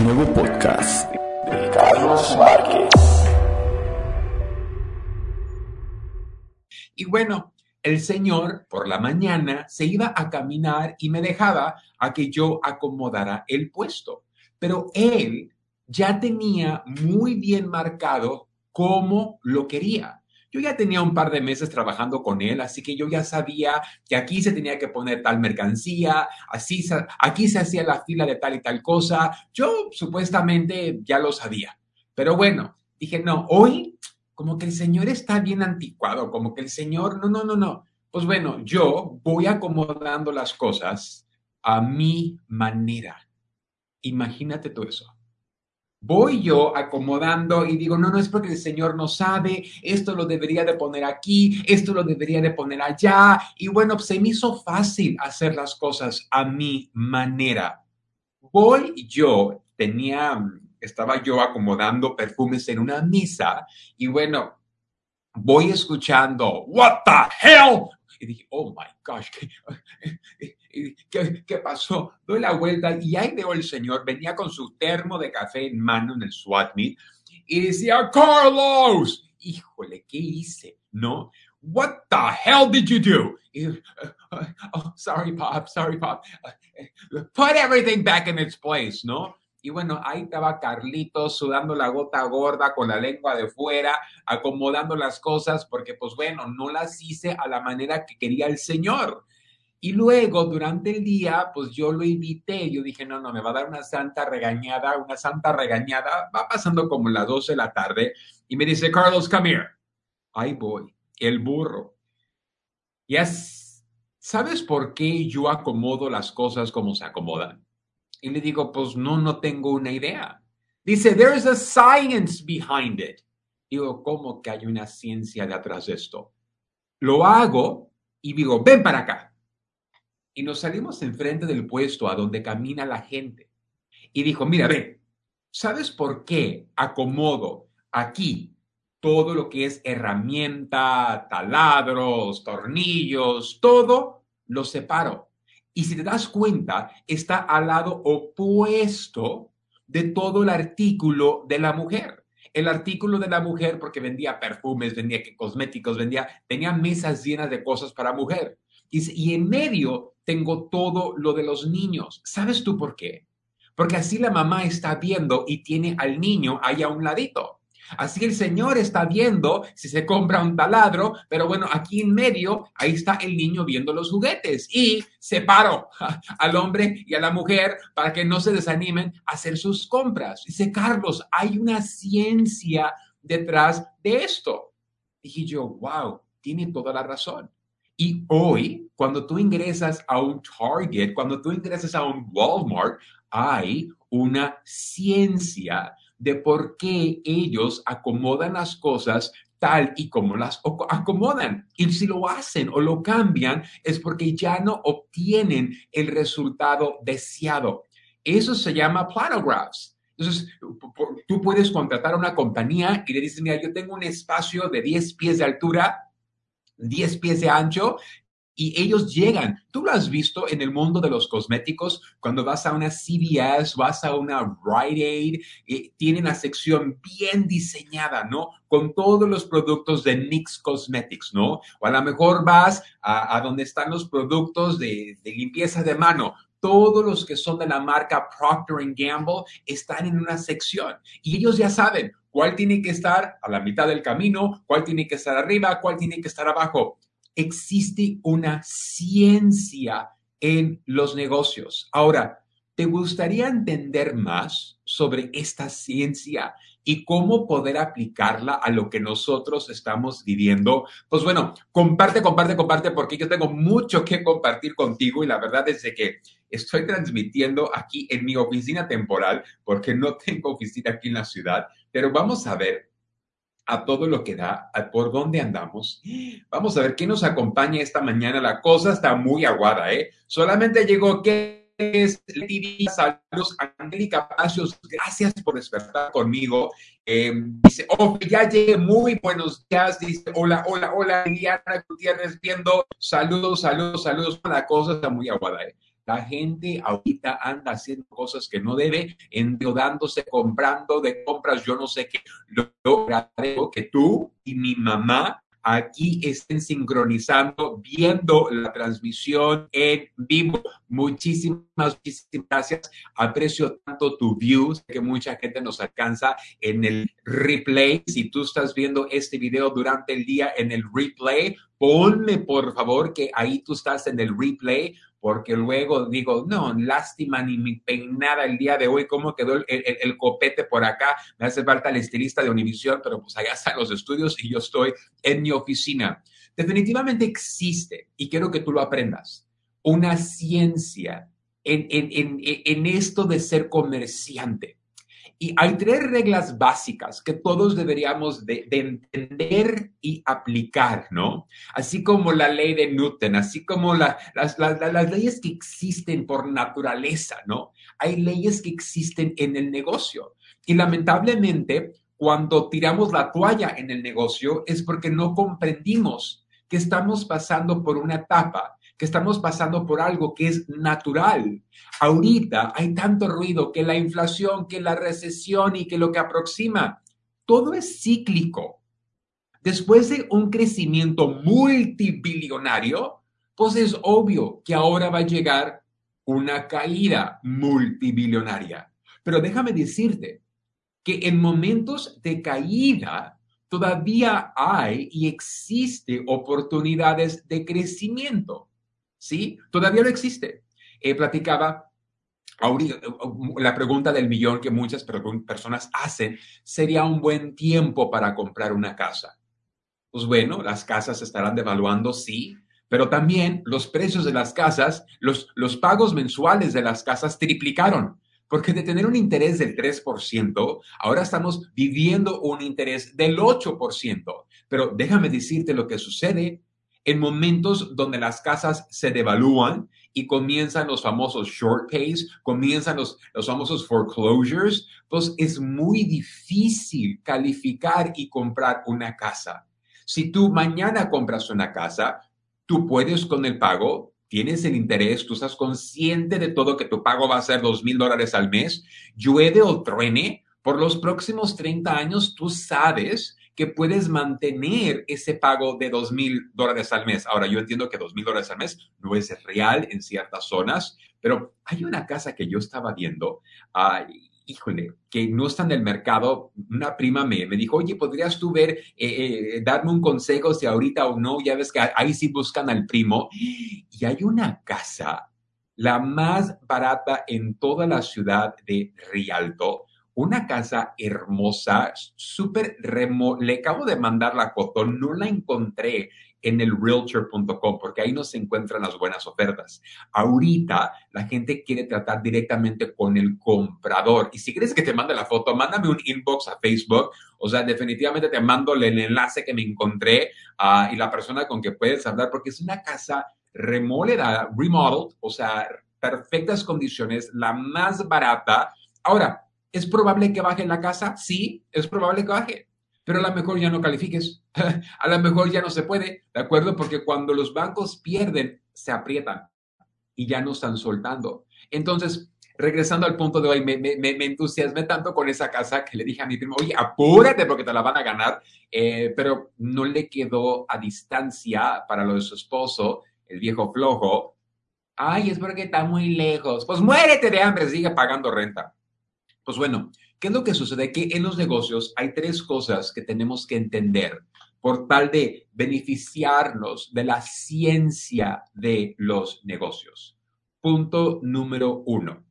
Nuevo podcast de Carlos Márquez. Y bueno, el señor por la mañana se iba a caminar y me dejaba a que yo acomodara el puesto. Pero él ya tenía muy bien marcado cómo lo quería. Yo ya tenía un par de meses trabajando con él, así que yo ya sabía que aquí se tenía que poner tal mercancía, aquí se hacía la fila de tal y tal cosa. Yo supuestamente ya lo sabía. Pero bueno, dije, no, hoy como que el señor está bien anticuado, como que el señor, no. Pues bueno, yo voy acomodando las cosas a mi manera. Imagínate tú eso. Voy yo acomodando y digo, no, es porque el señor no sabe, esto lo debería de poner aquí, esto lo debería de poner allá. Y bueno, se me hizo fácil hacer las cosas a mi manera. Estaba yo acomodando perfumes en una misa y bueno, voy escuchando, "What the hell?" Y dije, oh my gosh, ¿qué pasó? Doy la vuelta y ahí veo el señor, venía con su termo de café en mano en el SWAT meet y decía, Carlos, híjole, ¿qué hice? ¿No? What the hell did you do? Oh, sorry, Pop. Put everything back in its place, ¿no? Y bueno, ahí estaba Carlitos sudando la gota gorda con la lengua de fuera, acomodando las cosas porque, pues bueno, no las hice a la manera que quería el señor. Y luego, durante el día, pues yo lo invité. Yo dije, no, me va a dar una santa regañada. Va pasando como las 12 de la tarde y me dice, Carlos, come here. Ahí voy, el burro. ¿Sabes por qué yo acomodo las cosas como se acomodan? Y le digo, pues no tengo una idea. Dice, there's a science behind it. Digo, ¿cómo que hay una ciencia detrás de esto? Lo hago y digo, ven para acá. Y nos salimos enfrente del puesto a donde camina la gente. Y dijo, mira, ven, ¿sabes por qué acomodo aquí todo lo que es herramienta, taladros, tornillos, todo lo separo? Y si te das cuenta, está al lado opuesto de todo el artículo de la mujer. El artículo de la mujer, porque vendía perfumes, vendía cosméticos, tenía mesas llenas de cosas para mujer. Y en medio tengo todo lo de los niños. ¿Sabes tú por qué? Porque así la mamá está viendo y tiene al niño ahí a un ladito. Así el señor está viendo si se compra un taladro, pero bueno, aquí en medio, ahí está el niño viendo los juguetes. Y separo al hombre y a la mujer para que no se desanimen a hacer sus compras. Dice, Carlos, hay una ciencia detrás de esto. Dije yo, wow, tiene toda la razón. Y hoy, cuando tú ingresas a un Target, cuando tú ingresas a un Walmart, hay una ciencia de por qué ellos acomodan las cosas tal y como las acomodan. Y si lo hacen o lo cambian, es porque ya no obtienen el resultado deseado. Eso se llama planographs. Entonces, tú puedes contratar a una compañía y le dices, mira, yo tengo un espacio de 10 pies de altura, 10 pies de ancho, y ellos llegan. Tú lo has visto en el mundo de los cosméticos, cuando vas a una CVS, vas a una Rite Aid, tienen la sección bien diseñada, ¿no? Con todos los productos de NYX Cosmetics, ¿no? O a lo mejor vas a donde están los productos de limpieza de mano. Todos los que son de la marca Procter & Gamble están en una sección y ellos ya saben cuál tiene que estar a la mitad del camino, cuál tiene que estar arriba, cuál tiene que estar abajo. Existe una ciencia en los negocios. Ahora, ¿te gustaría entender más sobre esta ciencia y cómo poder aplicarla a lo que nosotros estamos viviendo? Pues bueno, comparte, porque yo tengo mucho que compartir contigo y la verdad es de que estoy transmitiendo aquí en mi oficina temporal porque no tengo oficina aquí en la ciudad, pero vamos a ver a todo lo que da, a por dónde andamos. Vamos a ver qué nos acompaña esta mañana. La cosa está muy aguada, ¿eh? Solamente llegó que es Lady. Saludos, Angélica Palacios, gracias por despertar conmigo. Dice, oh, ya llegué, muy buenos días. Dice, hola, Liliana Gutiérrez viendo. Saludos. La cosa está muy aguada, ¿eh? La gente ahorita anda haciendo cosas que no debe, endeudándose, comprando de compras, yo no sé qué. Lo agradezco que tú y mi mamá aquí estén sincronizando, viendo la transmisión en vivo. Muchísimas gracias. Aprecio tanto tu views, que mucha gente nos alcanza en el replay. Si tú estás viendo este video durante el día en el replay, ponme por favor que ahí tú estás en el replay, porque luego digo, no, lástima ni mi peinada el día de hoy, cómo quedó el copete por acá, me hace falta el estilista de Univisión, pero pues allá están los estudios y yo estoy en mi oficina. Definitivamente existe, y quiero que tú lo aprendas, una ciencia en esto de ser comerciante. Y hay tres reglas básicas que todos deberíamos de entender y aplicar, ¿no? Así como la ley de Newton, así como las leyes que existen por naturaleza, ¿no? Hay leyes que existen en el negocio. Y lamentablemente, cuando tiramos la toalla en el negocio es porque no comprendimos que estamos pasando por una etapa, que estamos pasando por algo que es natural. Ahorita hay tanto ruido, que la inflación, que la recesión y que lo que aproxima, todo es cíclico. Después de un crecimiento multibillonario, pues es obvio que ahora va a llegar una caída multibillonaria. Pero déjame decirte que en momentos de caída todavía hay y existe oportunidades de crecimiento. ¿Sí? Todavía no existe. Platicaba la pregunta del millón que muchas personas hacen, ¿sería un buen tiempo para comprar una casa? Pues bueno, las casas se estarán devaluando, sí, pero también los precios de las casas, los pagos mensuales de las casas triplicaron. Porque de tener un interés del 3%, ahora estamos viviendo un interés del 8%. Pero déjame decirte lo que sucede en momentos donde las casas se devalúan y comienzan los famosos short pays, comienzan los famosos foreclosures, pues es muy difícil calificar y comprar una casa. Si tú mañana compras una casa, tú puedes con el pago, tienes el interés, tú estás consciente de todo que tu pago va a ser $2,000 al mes, llueve o truene, por los próximos 30 años tú sabes que puedes mantener ese pago de $2,000 al mes. Ahora, yo entiendo que $2,000 al mes no es real en ciertas zonas, pero hay una casa que yo estaba viendo, híjole, que no está en el mercado. Una prima me dijo, oye, ¿podrías tú ver, darme un consejo si ahorita o no? Ya ves que ahí sí buscan al primo. Y hay una casa, la más barata en toda la ciudad de Rialto, una casa hermosa, súper le acabo de mandar la foto, no la encontré en el realtor.com porque ahí no se encuentran las buenas ofertas. Ahorita la gente quiere tratar directamente con el comprador. Y si quieres que te mande la foto, mándame un inbox a Facebook. O sea, definitivamente te mando el enlace que me encontré y la persona con que puedes hablar, porque es una casa remodeled, o sea, perfectas condiciones, la más barata. Ahora, ¿es probable que baje en la casa? Sí, es probable que baje, pero a lo mejor ya no califiques. A lo mejor ya no se puede, ¿de acuerdo? Porque cuando los bancos pierden, se aprietan y ya no están soltando. Entonces, regresando al punto de hoy, me entusiasmé tanto con esa casa que le dije a mi primo, oye, apúrate porque te la van a ganar, pero no le quedó a distancia para lo de su esposo, el viejo flojo. Ay, es porque está muy lejos. Pues muérete de hambre, sigue pagando renta. Pues bueno, ¿qué es lo que sucede? Que en los negocios hay tres cosas que tenemos que entender por tal de beneficiarnos de la ciencia de los negocios. Punto número 1,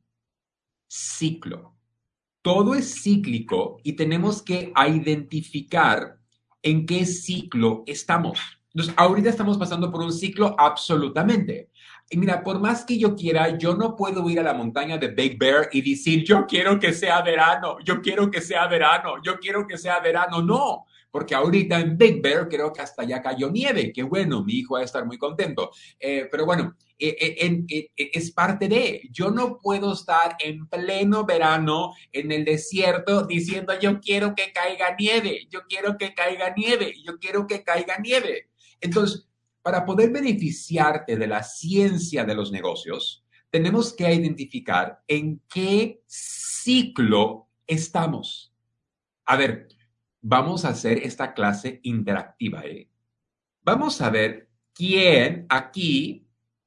ciclo. Todo es cíclico y tenemos que identificar en qué ciclo estamos. Entonces, ahorita estamos pasando por un ciclo absolutamente. Y mira, por más que yo quiera, yo no puedo ir a la montaña de Big Bear y decir, yo quiero que sea verano, yo quiero que sea verano, yo quiero que sea verano. No, porque ahorita en Big Bear creo que hasta ya cayó nieve. Qué bueno, mi hijo va a estar muy contento. Pero bueno, es parte de, yo no puedo estar en pleno verano en el desierto diciendo yo quiero que caiga nieve, yo quiero que caiga nieve, yo quiero que caiga nieve. Entonces, para poder beneficiarte de la ciencia de los negocios, tenemos que identificar en qué ciclo estamos. A ver, vamos a hacer esta clase interactiva, ¿eh? Vamos a ver quién aquí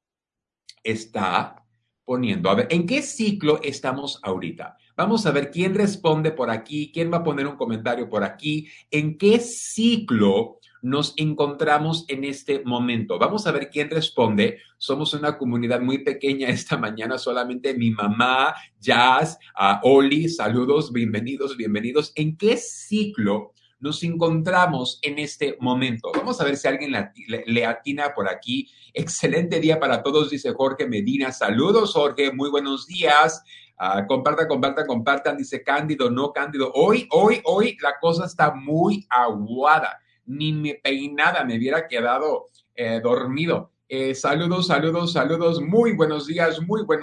está poniendo. A ver, ¿en qué ciclo estamos ahorita? Vamos a ver quién responde por aquí, quién va a poner un comentario por aquí, en qué ciclo nos encontramos en este momento. Vamos a ver quién responde. Somos una comunidad muy pequeña esta mañana, solamente mi mamá, Jazz, Oli, saludos, bienvenidos, bienvenidos. ¿En qué ciclo nos encontramos en este momento? Vamos a ver si alguien le atina por aquí. Excelente día para todos, dice Jorge Medina. Saludos, Jorge, muy buenos días. Compartan, dice Cándido, no Cándido. Hoy la cosa está muy aguada. Ni me peinada me hubiera quedado dormido. Saludos. Muy buenos días.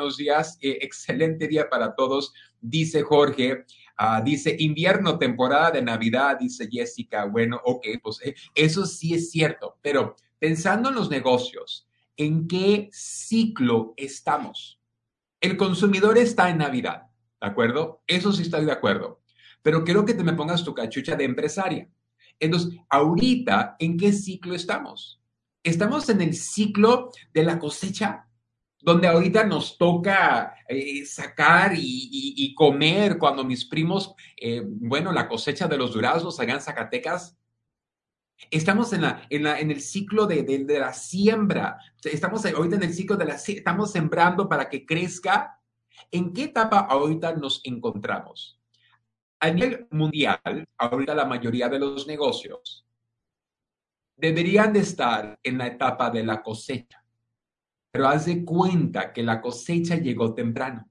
Excelente día para todos, dice Jorge. Dice invierno, temporada de Navidad, dice Jessica. Bueno, ok, pues eso sí es cierto, pero pensando en los negocios, ¿en qué ciclo estamos? El consumidor está en Navidad, ¿de acuerdo? Eso sí estoy de acuerdo, pero quiero que te me pongas tu cachucha de empresaria. Entonces, ahorita, ¿en qué ciclo estamos? ¿Estamos en el ciclo de la cosecha? Donde ahorita nos toca sacar y comer cuando mis primos, la cosecha de los duraznos allá en Zacatecas. Estamos en el ciclo de la siembra. Estamos ahorita en el ciclo estamos sembrando para que crezca. ¿En qué etapa ahorita nos encontramos? A nivel mundial, ahorita la mayoría de los negocios deberían de estar en la etapa de la cosecha. Pero haz de cuenta que la cosecha llegó temprano.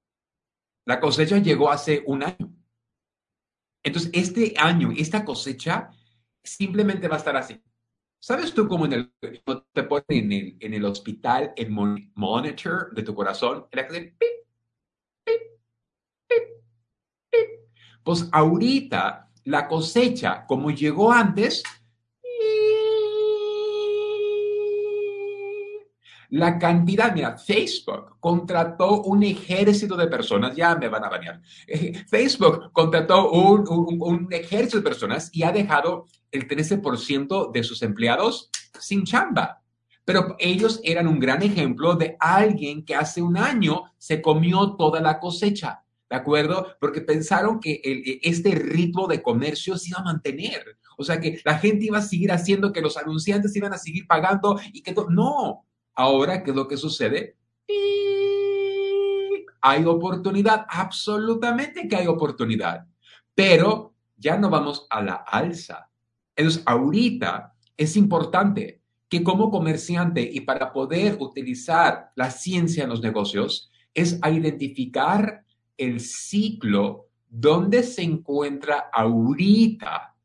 La cosecha llegó hace un año. Entonces, este año, esta cosecha, simplemente va a estar así. ¿Sabes tú cómo te ponen en el hospital el monitor de tu corazón? El que hace pip, pip, pip, pip. Pues ahorita la cosecha, como llegó antes, la cantidad, mira, Facebook contrató un ejército de personas, ya me van a banear. Facebook contrató un ejército de personas y ha dejado el 13% de sus empleados sin chamba. Pero ellos eran un gran ejemplo de alguien que hace un año se comió toda la cosecha, ¿de acuerdo? Porque pensaron que este ritmo de comercio se iba a mantener. O sea, que la gente iba a seguir haciendo, que los anunciantes iban a seguir pagando y que no. Ahora, ¿qué es lo que sucede? Hay oportunidad, absolutamente que hay oportunidad, pero ya no vamos a la alza. Entonces, ahorita es importante que como comerciante y para poder utilizar la ciencia en los negocios, es a identificar el ciclo donde se encuentra ahorita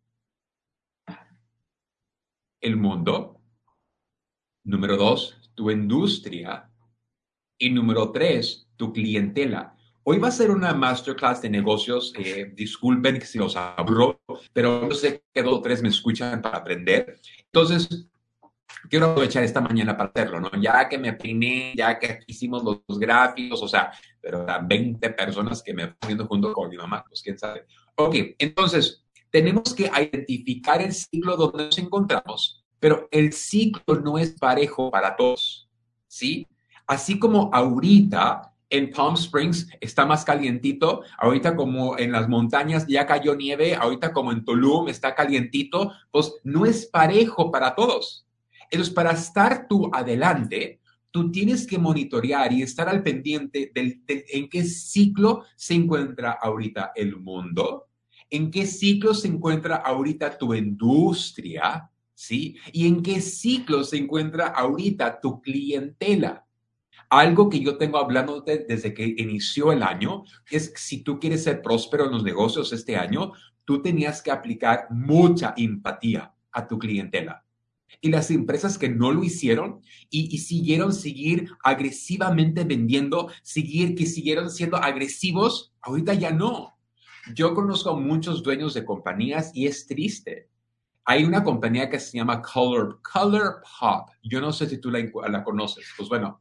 el mundo. Número 2, tu industria. Y número 3, tu clientela. Hoy va a ser una masterclass de negocios. Disculpen si los aburro, pero yo sé que 2 o 3 me escuchan para aprender. Entonces, quiero aprovechar esta mañana para hacerlo, ¿no? Ya que me peiné, ya que hicimos los gráficos, o sea, pero 20 personas que me están poniendo junto con mi mamá, pues quién sabe. Ok, entonces, tenemos que identificar el ciclo donde nos encontramos, pero el ciclo no es parejo para todos, ¿sí? Así como ahorita en Palm Springs está más calientito, ahorita como en las montañas ya cayó nieve, ahorita como en Tulum está calientito, pues no es parejo para todos. Entonces, para estar tú adelante, tú tienes que monitorear y estar al pendiente en qué ciclo se encuentra ahorita el mundo, en qué ciclo se encuentra ahorita tu industria, ¿sí? Y en qué ciclo se encuentra ahorita tu clientela. Algo que yo tengo hablando desde que inició el año es que si tú quieres ser próspero en los negocios este año, tú tenías que aplicar mucha empatía a tu clientela. Y las empresas que no lo hicieron y seguir agresivamente vendiendo, que siguieron siendo agresivos, ahorita ya no. Yo conozco a muchos dueños de compañías y es triste. Hay una compañía que se llama Color Pop. Yo no sé si tú la conoces. Pues bueno,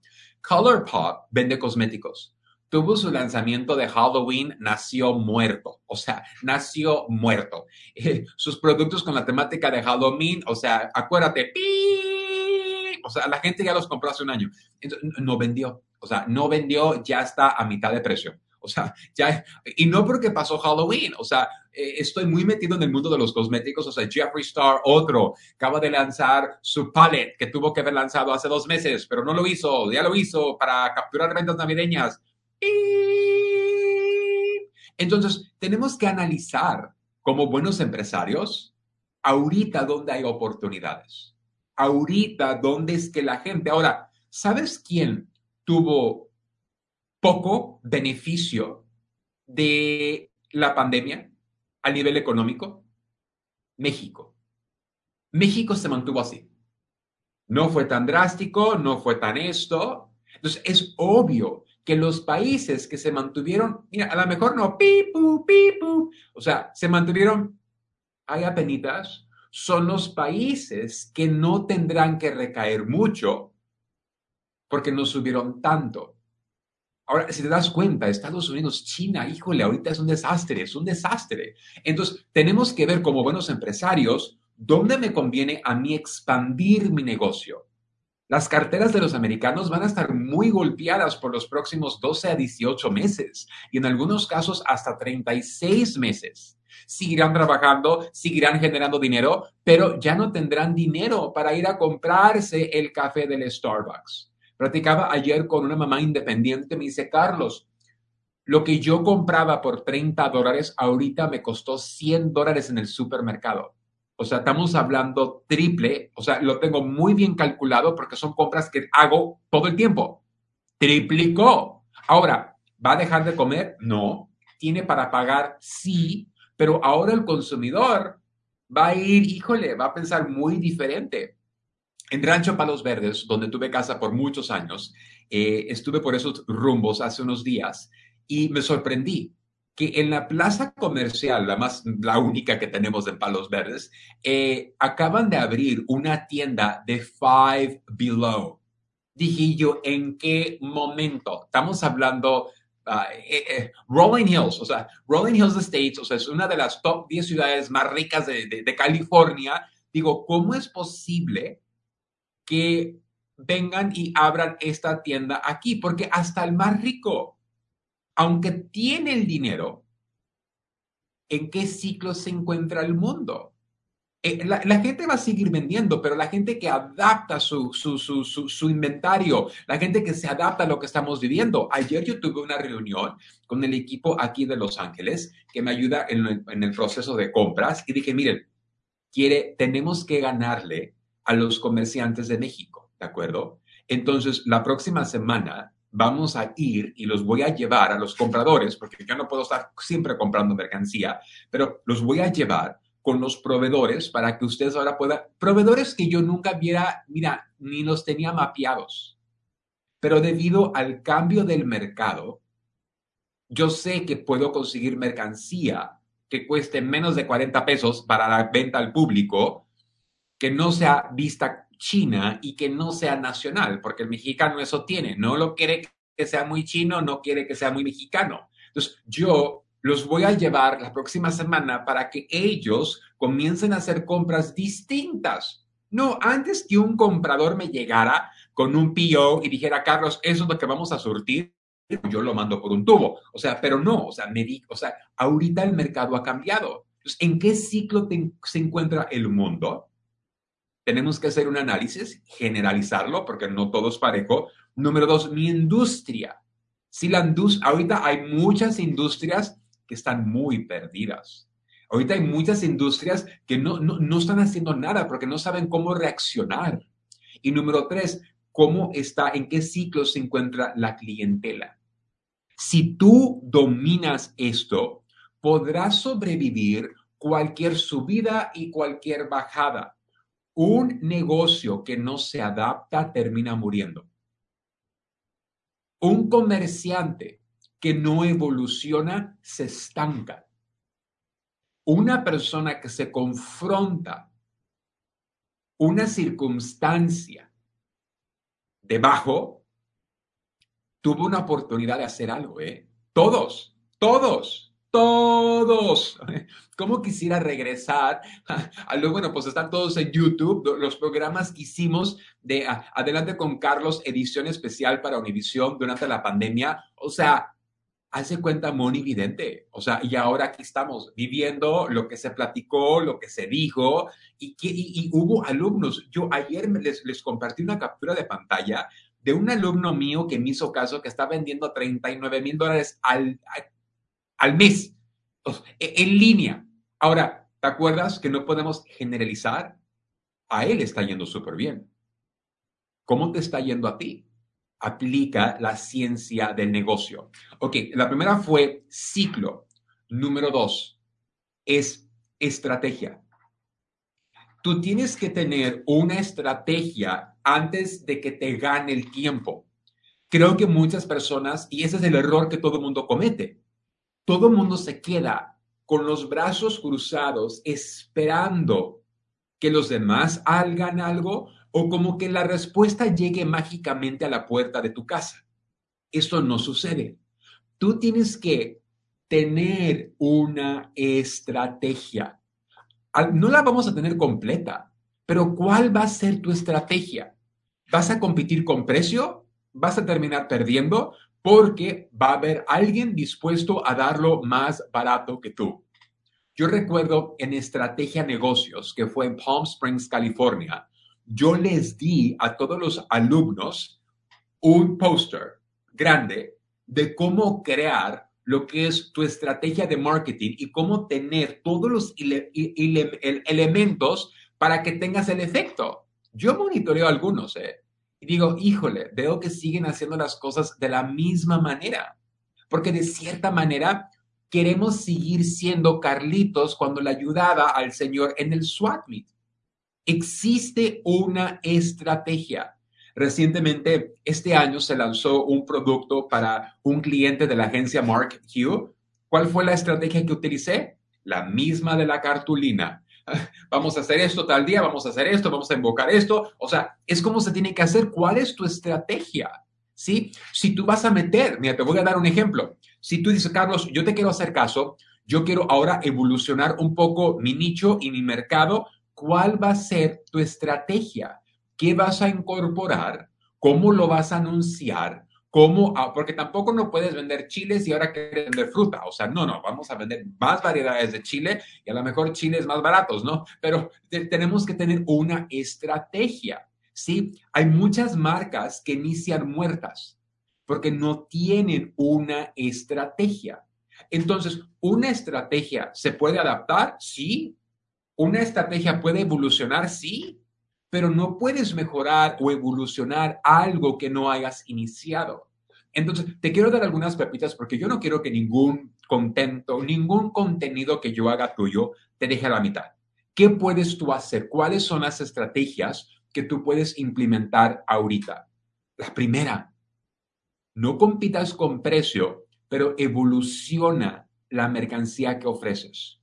ColourPop vende cosméticos. Tuvo su lanzamiento de Halloween, nació muerto. O sea, nació muerto. Sus productos con la temática de Halloween, o sea, acuérdate, ¡pi! O sea, la gente ya los compró hace un año. Entonces, no vendió. O sea, no vendió, ya está a mitad de precio. O sea, ya, y no porque pasó Halloween, o sea, estoy muy metido en el mundo de los cosméticos, o sea, Jeffree Star, otro, acaba de lanzar su palette que tuvo que haber lanzado hace 2 meses, pero no lo hizo, ya lo hizo para capturar ventas navideñas. Entonces, tenemos que analizar como buenos empresarios, ahorita dónde hay oportunidades, ahorita dónde es que la gente, ahora, ¿sabes quién tuvo poco beneficio de la pandemia a nivel económico? México. México se mantuvo así. No fue tan drástico, no fue tan esto. Entonces, es obvio que los países que se mantuvieron, mira, a lo mejor no, pipu, pipu, o sea, se mantuvieron ahí apenitas, son los países que no tendrán que recaer mucho porque no subieron tanto. Ahora, si te das cuenta, Estados Unidos, China, híjole, ahorita es un desastre, es un desastre. Entonces, tenemos que ver como buenos empresarios dónde me conviene a mí expandir mi negocio. Las carteras de los americanos van a estar muy golpeadas por los próximos 12 a 18 meses y en algunos casos hasta 36 meses. Seguirán trabajando, seguirán generando dinero, pero ya no tendrán dinero para ir a comprarse el café del Starbucks. Platicaba ayer con una mamá independiente, me dice, Carlos, lo que yo compraba por $30, ahorita me costó $100 en el supermercado. O sea, estamos hablando triple, o sea, lo tengo muy bien calculado porque son compras que hago todo el tiempo. Triplicó. Ahora, ¿va a dejar de comer? No. ¿Tiene para pagar? Sí. Pero ahora el consumidor va a ir, híjole, va a pensar muy diferente. En Rancho Palos Verdes, donde tuve casa por muchos años, estuve por esos rumbos hace unos días y me sorprendí que en la plaza comercial, la única que tenemos en Palos Verdes, acaban de abrir una tienda de Five Below. Dije yo, ¿en qué momento? Estamos hablando Rolling Hills, o sea, Rolling Hills Estates, o sea, es una de las top 10 ciudades más ricas de California. Digo, ¿cómo es posible que vengan y abran esta tienda aquí? Porque hasta el más rico, aunque tiene el dinero, ¿en qué ciclo se encuentra el mundo? La gente va a seguir vendiendo, pero la gente que adapta su inventario, la gente que se adapta a lo que estamos viviendo. Ayer yo tuve una reunión con el equipo aquí de Los Ángeles que me ayuda en el proceso de compras y dije, miren, tenemos que ganarle a los comerciantes de México, ¿de acuerdo? Entonces, la próxima semana vamos a ir y los voy a llevar a los compradores, porque yo no puedo estar siempre comprando mercancía, pero los voy a llevar con los proveedores para que ustedes ahora puedan, proveedores que yo nunca viera, mira, ni los tenía mapeados, pero debido al cambio del mercado, yo sé que puedo conseguir mercancía que cueste menos de 40 pesos para la venta al público, que no sea vista china y que no sea nacional, porque el mexicano eso tiene, no lo quiere que sea muy chino, no quiere que sea muy mexicano. Entonces, yo los voy a llevar la próxima semana para que ellos comiencen a hacer compras distintas. No, antes que un comprador me llegara con un PO y dijera, Carlos, eso es lo que vamos a surtir, yo lo mando por un tubo. O sea, pero no, o sea, ahorita el mercado ha cambiado. Entonces, ¿en qué ciclo se encuentra el mundo? Tenemos que hacer un análisis, generalizarlo, porque no todo es parejo. Número dos, mi industria. Si ahorita hay muchas industrias que están muy perdidas. Ahorita hay muchas industrias que no están haciendo nada porque no saben cómo reaccionar. Y número tres, en qué ciclo se encuentra la clientela. Si tú dominas esto, podrás sobrevivir cualquier subida y cualquier bajada. Un negocio que no se adapta termina muriendo. Un comerciante que no evoluciona se estanca. Una persona que se confronta una circunstancia debajo tuvo una oportunidad de hacer algo, ¿eh? Todos, todos, todos. ¿Cómo quisiera regresar? Luego, bueno, pues están todos en YouTube, los programas que hicimos de Adelante con Carlos, edición especial para Univisión durante la pandemia. O sea, hace cuenta monividente. O sea, y ahora aquí estamos viviendo lo que se platicó, lo que se dijo, y hubo alumnos. Yo ayer les compartí una captura de pantalla de un alumno mío que me hizo caso, que está vendiendo $39,000 al mes, en línea. Ahora, ¿te acuerdas que no podemos generalizar? A él está yendo súper bien. ¿Cómo te está yendo a ti? Aplica la ciencia del negocio. Ok, la primera fue ciclo. Número 2 es estrategia. Tú tienes que tener una estrategia antes de que te gane el tiempo. Creo que muchas personas, y ese es el error que todo el mundo comete, todo el mundo se queda con los brazos cruzados esperando que los demás hagan algo o como que la respuesta llegue mágicamente a la puerta de tu casa. Esto no sucede. Tú tienes que tener una estrategia. No la vamos a tener completa, pero ¿cuál va a ser tu estrategia? ¿Vas a competir con precio? ¿Vas a terminar perdiendo? Porque va a haber alguien dispuesto a darlo más barato que tú. Yo recuerdo en Estrategia Negocios, que fue en Palm Springs, California, yo les di a todos los alumnos un póster grande de cómo crear lo que es tu estrategia de marketing y cómo tener todos los elementos para que tengas el efecto. Yo monitoreo algunos, y digo, híjole, veo que siguen haciendo las cosas de la misma manera, porque de cierta manera queremos seguir siendo Carlitos cuando le ayudaba al señor en el SWAT meet. Existe una estrategia. Recientemente, este año se lanzó un producto para un cliente de la agencia Mark Hugh. ¿Cuál fue la estrategia que utilicé? La misma de la cartulina. Vamos a hacer esto tal día, vamos a hacer esto, vamos a invocar esto. O sea, es como se tiene que hacer. ¿Cuál es tu estrategia? ¿Sí? Si tú vas a meter, mira, te voy a dar un ejemplo. Si tú dices, Carlos, yo te quiero hacer caso, yo quiero ahora evolucionar un poco mi nicho y mi mercado. ¿Cuál va a ser tu estrategia? ¿Qué vas a incorporar? ¿Cómo lo vas a anunciar? ¿Cómo? Porque tampoco no puedes vender chiles y ahora quieres vender fruta. O sea, no, vamos a vender más variedades de chile y a lo mejor chiles más baratos, ¿no? Pero tenemos que tener una estrategia, ¿sí? Hay muchas marcas que inician muertas porque no tienen una estrategia. Entonces, ¿una estrategia se puede adaptar? Sí. ¿Una estrategia puede evolucionar? Sí, pero no puedes mejorar o evolucionar algo que no hayas iniciado. Entonces, te quiero dar algunas pepitas porque yo no quiero que ningún contenido que yo haga tuyo te deje a la mitad. ¿Qué puedes tú hacer? ¿Cuáles son las estrategias que tú puedes implementar ahorita? La primera, no compitas con precio, pero evoluciona la mercancía que ofreces.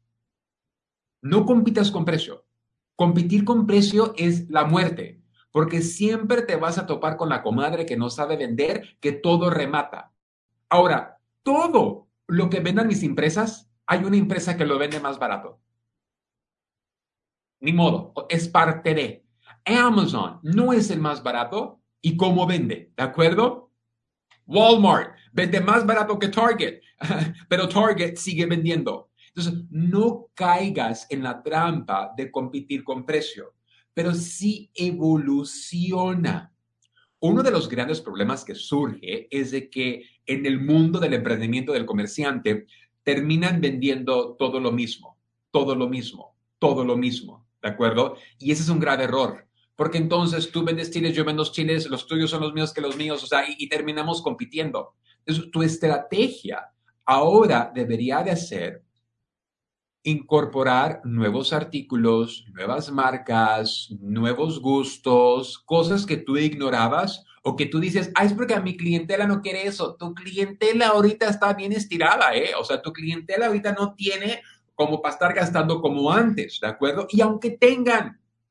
No compitas con precio. Competir con precio es la muerte, porque siempre te vas a topar con la comadre que no sabe vender, que todo remata. Ahora, todo lo que vendan mis empresas, hay una empresa que lo vende más barato. Ni modo, es parte de. Amazon no es el más barato y cómo vende, ¿de acuerdo? Walmart vende más barato que Target, pero Target sigue vendiendo. Entonces, no caigas en la trampa de competir con precio, pero sí evoluciona. Uno de los grandes problemas que surge es de que en el mundo del emprendimiento del comerciante terminan vendiendo todo lo mismo, todo lo mismo, todo lo mismo, ¿de acuerdo? Y ese es un grave error, porque entonces tú vendes chiles, yo vendo chiles, los tuyos son los míos que los míos, o sea, y terminamos compitiendo. Entonces, tu estrategia ahora debería de ser incorporar nuevos artículos, nuevas marcas, nuevos gustos, cosas que tú ignorabas o que tú dices, es porque a mi clientela no quiere eso. Tu clientela ahorita está bien estirada, ¿eh? O sea, tu clientela ahorita no tiene como para estar gastando como antes, ¿de acuerdo? Y aunque tengan,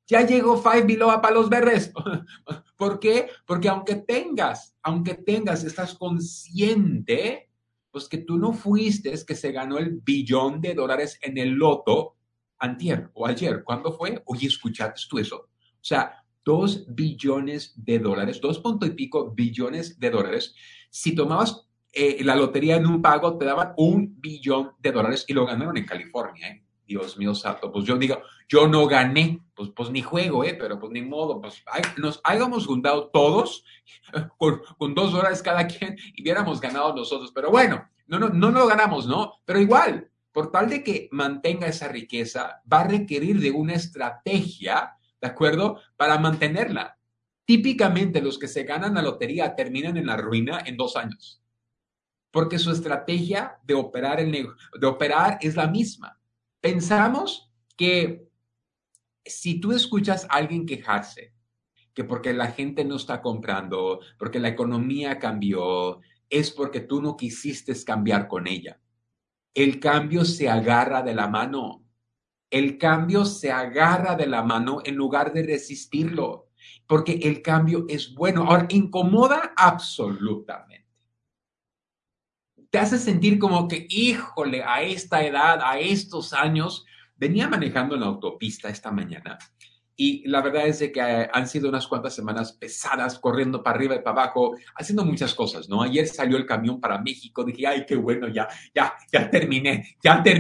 Ya llegó Five Below a Palos Verdes. ¿Por qué? Porque aunque tengas, estás consciente, pues que tú no fuiste, que se ganó el billón de dólares en el loto antier o ayer. ¿Cuándo fue? Oye, ¿escuchaste tú eso? O sea, 2 billones de dólares, 2 punto y pico billones de dólares. Si tomabas la lotería en un pago, te daban 1 billón de dólares y lo ganaron en California, ¿eh? Dios mío santo, pues yo digo, yo no gané, pues ni juego, pero pues ni modo, pues nos hayamos juntado todos con $2 cada quien y hubiéramos ganado nosotros, pero bueno, no lo ganamos, ¿no? Pero igual, por tal de que mantenga esa riqueza, va a requerir de una estrategia, ¿de acuerdo? Para mantenerla. Típicamente los que se ganan la lotería terminan en la ruina en 2 años, porque su estrategia de operar es la misma. Pensamos que si tú escuchas a alguien quejarse, que porque la gente no está comprando, porque la economía cambió, es porque tú no quisiste cambiar con ella. El cambio se agarra de la mano. El cambio se agarra de la mano en lugar de resistirlo, porque el cambio es bueno. Ahora, incomoda absolutamente. Te hace sentir como que, híjole, a esta edad, a estos años, venía manejando en la autopista esta mañana y la verdad es de que han sido unas cuantas semanas pesadas, corriendo para arriba y para abajo, haciendo muchas cosas, ¿no? Ayer salió el camión para México, dije, ay, qué bueno, ya terminé,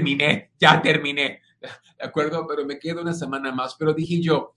¿de acuerdo? Pero me quedo una semana más, pero dije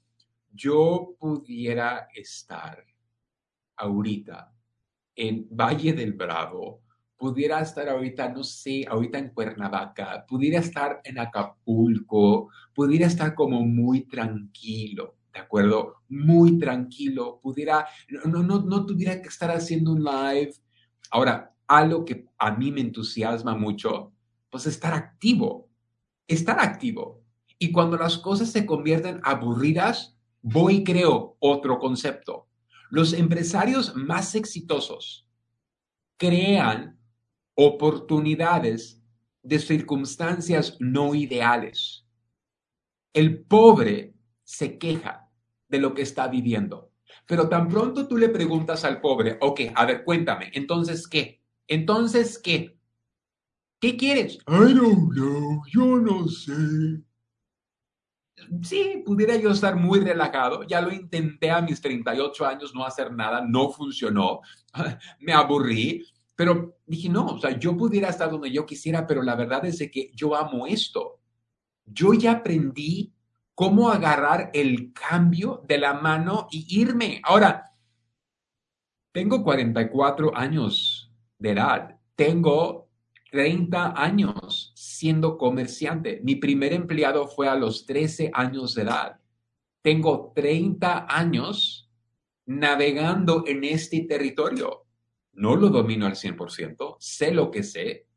yo pudiera estar ahorita en Valle del Bravo, pudiera estar ahorita, no sé, ahorita en Cuernavaca, pudiera estar en Acapulco, pudiera estar como muy tranquilo, ¿de acuerdo? Muy tranquilo, pudiera, no tuviera que estar haciendo un live. Ahora, algo que a mí me entusiasma mucho, pues estar activo, estar activo. Y cuando las cosas se convierten aburridas, voy y creo otro concepto. Los empresarios más exitosos crean oportunidades de circunstancias no ideales. El pobre se queja de lo que está viviendo, pero tan pronto tú le preguntas al pobre, ok, a ver, cuéntame, entonces, ¿qué? Entonces, ¿qué? ¿Qué quieres? I don't know, yo no sé. Sí, pudiera yo estar muy relajado. Ya lo intenté a mis 38 años no hacer nada, no funcionó. Me aburrí, pero dije, no, o sea, yo pudiera estar donde yo quisiera, pero la verdad es de que yo amo esto. Yo ya aprendí cómo agarrar el cambio de la mano y irme. Ahora, tengo 44 años de edad. Tengo 30 años siendo comerciante. Mi primer empleado fue a los 13 años de edad. Tengo 30 años navegando en este territorio. No lo domino al 100%, sé lo que sé,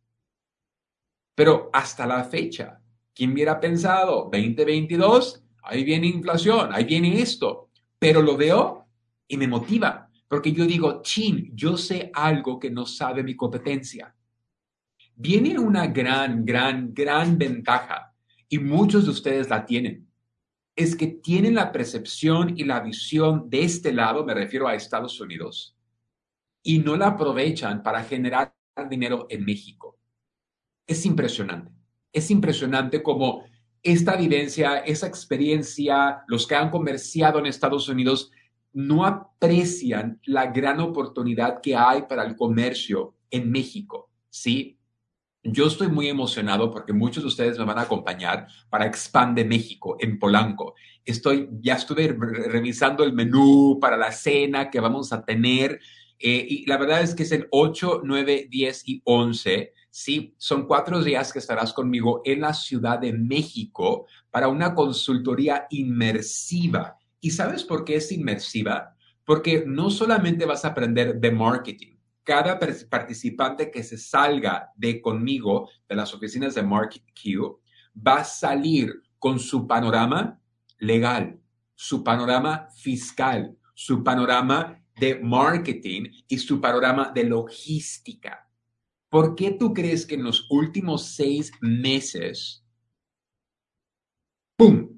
pero hasta la fecha, ¿quién hubiera pensado? 2022, ahí viene inflación, ahí viene esto, pero lo veo y me motiva, porque yo digo, chin, yo sé algo que no sabe mi competencia. Viene una gran ventaja y muchos de ustedes la tienen. Es que tienen la percepción y la visión de este lado, me refiero a Estados Unidos, y no la aprovechan para generar dinero en México. Es impresionante. Es impresionante como esta vivencia, esa experiencia, los que han comerciado en Estados Unidos no aprecian la gran oportunidad que hay para el comercio en México, ¿sí? Yo estoy muy emocionado porque muchos de ustedes me van a acompañar para Expande México en Polanco. Ya estuve revisando el menú para la cena que vamos a tener y la verdad es que es el 8, 9, 10 y 11. Sí, son 4 días que estarás conmigo en la Ciudad de México para una consultoría inmersiva. ¿Y sabes por qué es inmersiva? Porque no solamente vas a aprender de marketing. Cada participante que se salga de conmigo de las oficinas de MarketQ va a salir con su panorama legal, su panorama fiscal, su panorama de marketing y su panorama de logística. ¿Por qué tú crees que en los últimos 6 meses, ¡pum!,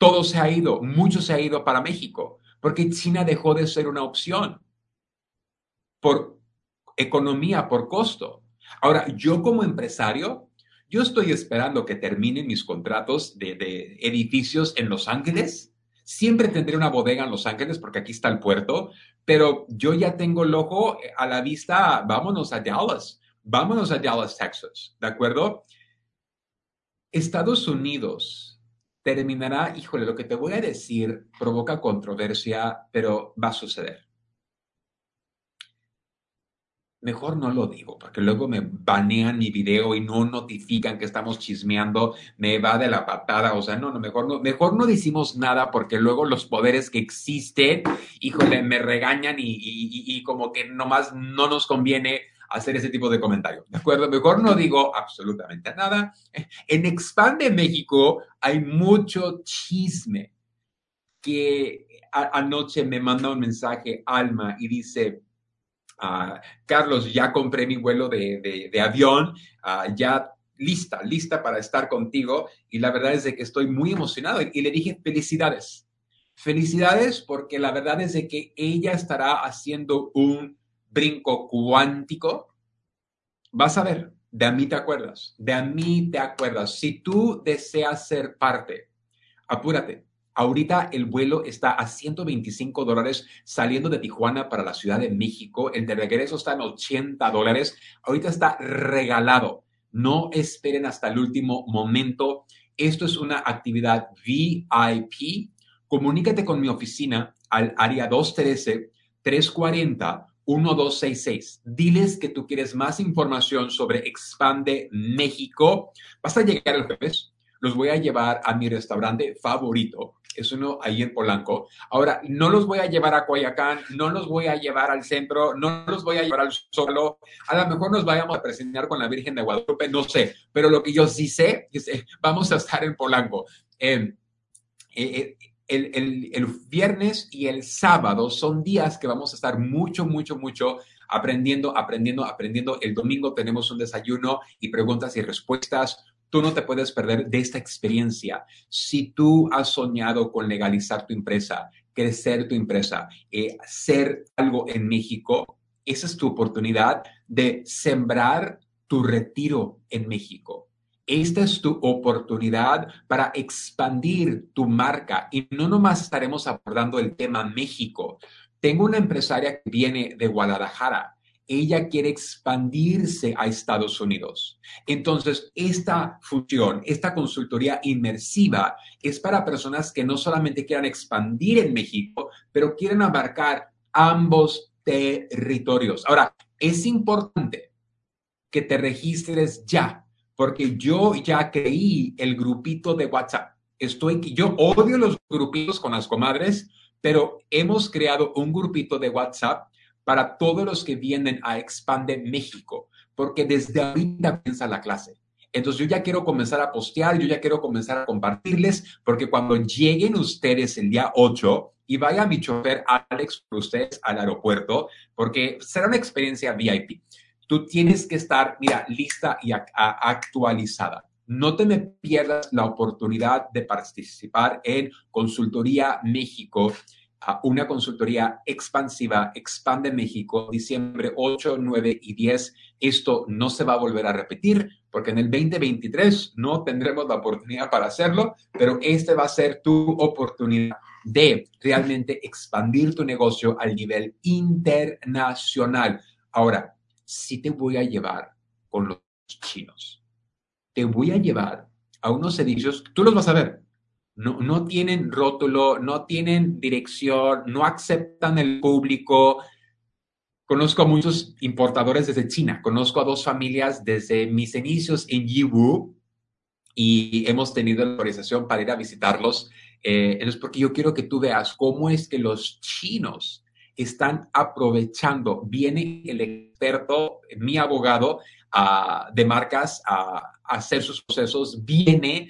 todo se ha ido, mucho se ha ido para México, porque China dejó de ser una opción por economía, por costo. Ahora, yo como empresario, yo estoy esperando que terminen mis contratos de edificios en Los Ángeles. Siempre tendré una bodega en Los Ángeles porque aquí está el puerto, pero yo ya tengo el ojo a la vista. Vámonos a Dallas, Texas, ¿de acuerdo? Estados Unidos terminará, híjole, lo que te voy a decir provoca controversia, pero va a suceder. Mejor no lo digo, porque luego me banean mi video y no notifican que estamos chismeando, me va de la patada, o sea, mejor no decimos nada porque luego los poderes que existen, híjole, me regañan y como que nomás no nos conviene hacer ese tipo de comentarios, ¿de acuerdo? Mejor no digo absolutamente nada. En Expande México hay mucho chisme que anoche me manda un mensaje Alma y dice, Carlos, ya compré mi vuelo de avión, ya lista para estar contigo y la verdad es de que estoy muy emocionado y le dije felicidades. Felicidades porque la verdad es de que ella estará haciendo un brinco cuántico. Vas a ver, de a mí te acuerdas, de a mí te acuerdas. Si tú deseas ser parte, apúrate. Ahorita el vuelo está a $125 saliendo de Tijuana para la Ciudad de México. El de regreso está en $80. Ahorita está regalado. No esperen hasta el último momento. Esto es una actividad VIP. Comunícate con mi oficina al área 213-340-1266. Diles que tú quieres más información sobre Expande México. Vas a llegar el jueves. Los voy a llevar a mi restaurante favorito. Es uno ahí en Polanco. Ahora, no los voy a llevar a Coyoacán, no los voy a llevar al centro, no los voy a llevar al Zócalo. A lo mejor nos vayamos a presentar con la Virgen de Guadalupe, no sé. Pero lo que yo sí sé es que vamos a estar en Polanco. El viernes y el sábado son días que vamos a estar mucho aprendiendo. El domingo tenemos un desayuno y preguntas y respuestas. Tú no te puedes perder de esta experiencia. Si tú has soñado con legalizar tu empresa, crecer tu empresa, hacer algo en México, esa es tu oportunidad de sembrar tu retiro en México. Esta es tu oportunidad para expandir tu marca y no nomás estaremos abordando el tema México. Tengo una empresaria que viene de Guadalajara. Ella quiere expandirse a Estados Unidos. Entonces, esta fusión, esta consultoría inmersiva es para personas que no solamente quieran expandir en México, pero quieren abarcar ambos territorios. Ahora, es importante que te registres ya, porque yo ya creí el grupito de WhatsApp. Yo odio los grupitos con las comadres, pero hemos creado un grupito de WhatsApp para todos los que vienen a Expande México, porque desde ahorita comienza la clase. Entonces yo ya quiero comenzar a postear, yo ya quiero comenzar a compartirles, porque cuando lleguen ustedes el día 8 y vaya mi chofer Alex por ustedes al aeropuerto, porque será una experiencia VIP. Tú tienes que estar, mira, lista y actualizada. No te me pierdas la oportunidad de participar en Consultoría México, una consultoría expansiva, Expande México, diciembre 8, 9 y 10. Esto no se va a volver a repetir porque en el 2023 no tendremos la oportunidad para hacerlo, pero este va a ser tu oportunidad de realmente expandir tu negocio al nivel internacional. Ahora, sí te voy a llevar con los chinos. Te voy a llevar a unos edificios, tú los vas a ver. No tienen rótulo, no tienen dirección, no aceptan el público. Conozco a muchos importadores desde China. Conozco a dos familias desde mis inicios en Yiwu y hemos tenido la autorización para ir a visitarlos. Es porque yo quiero que tú veas cómo es que los chinos están aprovechando. Viene el experto, mi abogado de marcas, a hacer sus procesos. Viene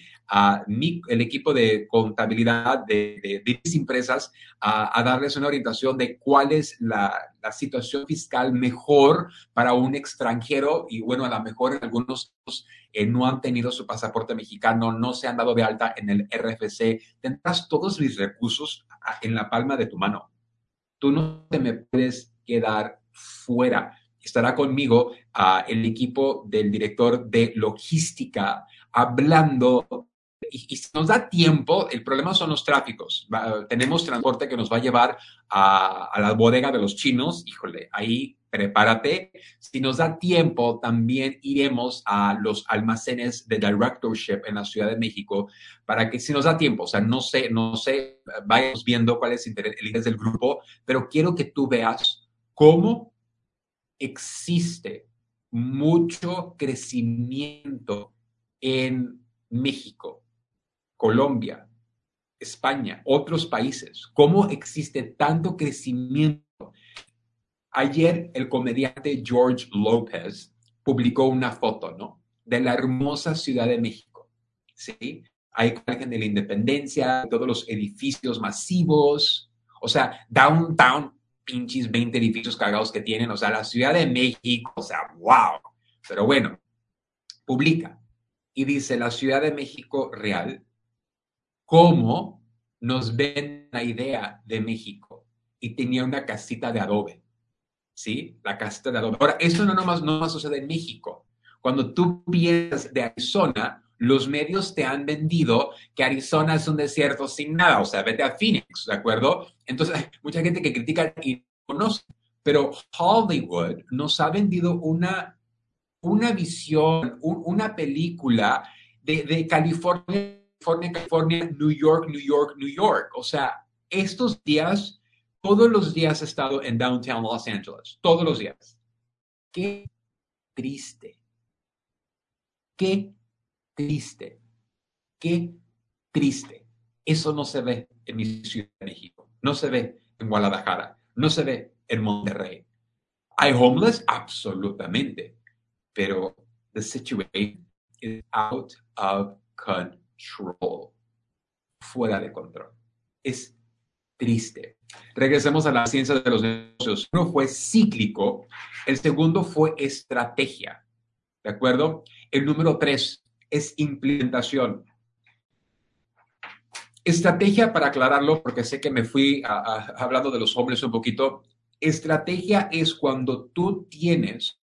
el equipo de contabilidad de mis empresas a darles una orientación de cuál es la situación fiscal mejor para un extranjero y, bueno, a lo mejor en algunos no han tenido su pasaporte mexicano, no se han dado de alta en el RFC, tendrás todos mis recursos en la palma de tu mano. Tú no te me puedes quedar fuera. Estará conmigo el equipo del director de logística hablando. Y si nos da tiempo, el problema son los tráficos. Tenemos transporte que nos va a llevar a la bodega de los chinos. Híjole, ahí prepárate. Si nos da tiempo, también iremos a los almacenes de directorship en la Ciudad de México para que, si nos da tiempo, o sea, no sé, vayamos viendo cuál es el interés del grupo, pero quiero que tú veas cómo existe mucho crecimiento en México, Colombia, España, otros países. ¿Cómo existe tanto crecimiento? Ayer el comediante George López publicó una foto, ¿no? De la hermosa Ciudad de México, ¿sí? Hay imagen de la Independencia, todos los edificios masivos, o sea, downtown, pinches 20 edificios cagados que tienen, o sea, la Ciudad de México, o sea, wow. Pero bueno, publica y dice la Ciudad de México real, cómo nos ven la idea de México. Y tenía una casita de adobe, ¿sí? La casita de adobe. Ahora, eso no más sucede en México. Cuando tú piensas de Arizona, los medios te han vendido que Arizona es un desierto sin nada, o sea, vete a Phoenix, ¿de acuerdo? Entonces, hay mucha gente que critica y no conoce, pero Hollywood nos ha vendido una visión, una película de California, California, New York, New York, New York. O sea, estos días, todos los días he estado en downtown Los Angeles, todos los días. Qué triste, qué triste, qué triste. Eso no se ve en mi Ciudad de México, no se ve en Guadalajara, no se ve en Monterrey. ¿Hay homeless? Absolutamente. Pero the situation is out of control. Fuera de control. Es triste. Regresemos a la ciencia de los negocios. Uno fue cíclico, el segundo fue estrategia. ¿De acuerdo? El número 3 es implementación. Estrategia, para aclararlo, porque sé que me fui hablando de los hombres un poquito. Estrategia es cuando tú tienes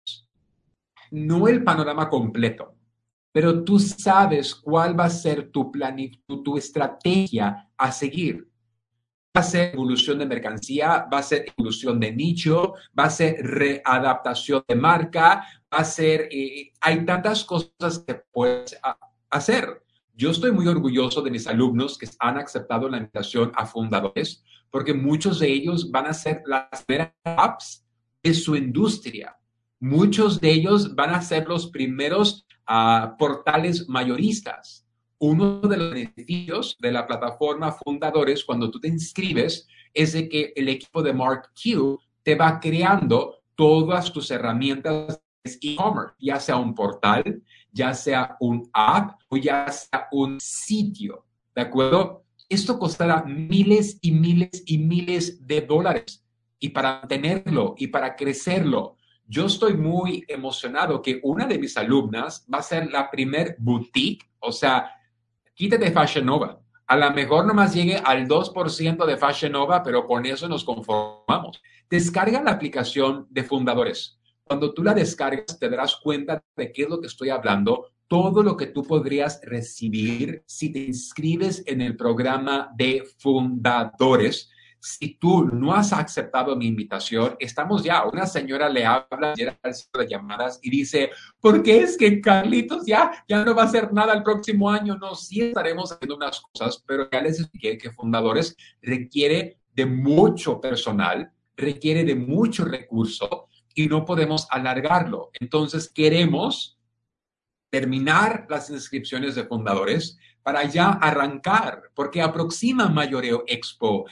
no el panorama completo, pero tú sabes cuál va a ser tu tu estrategia a seguir. Va a ser evolución de mercancía, va a ser evolución de nicho, va a ser readaptación de marca, va a ser, hay tantas cosas que puedes hacer. Yo estoy muy orgulloso de mis alumnos que han aceptado la invitación a fundadores, porque muchos de ellos van a ser las primeras apps de su industria. Muchos de ellos van a ser los primeros portales mayoristas. Uno de los beneficios de la plataforma Fundadores cuando tú te inscribes es de que el equipo de Mark Q te va creando todas tus herramientas de e-commerce, ya sea un portal, ya sea un app o ya sea un sitio, ¿de acuerdo? Esto costará miles y miles y miles de dólares y para mantenerlo y para crecerlo. Yo estoy muy emocionado que una de mis alumnas va a ser la primer boutique, o sea, quítate Fashion Nova. A lo mejor nomás llegue al 2% de Fashion Nova, pero con eso nos conformamos. Descarga la aplicación de Fundadores. Cuando tú la descargas, te darás cuenta de qué es lo que estoy hablando, todo lo que tú podrías recibir si te inscribes en el programa de Fundadores. Si tú no has aceptado mi invitación, estamos ya. Una señora le habla al centro de llamadas y dice, ¿por qué es que Carlitos ya no va a hacer nada el próximo año? No, sí estaremos haciendo unas cosas, pero ya les expliqué que Fundadores requiere de mucho personal, requiere de mucho recurso y no podemos alargarlo. Entonces queremos terminar las inscripciones de Fundadores para ya arrancar, porque aproxima Mayoreo Expo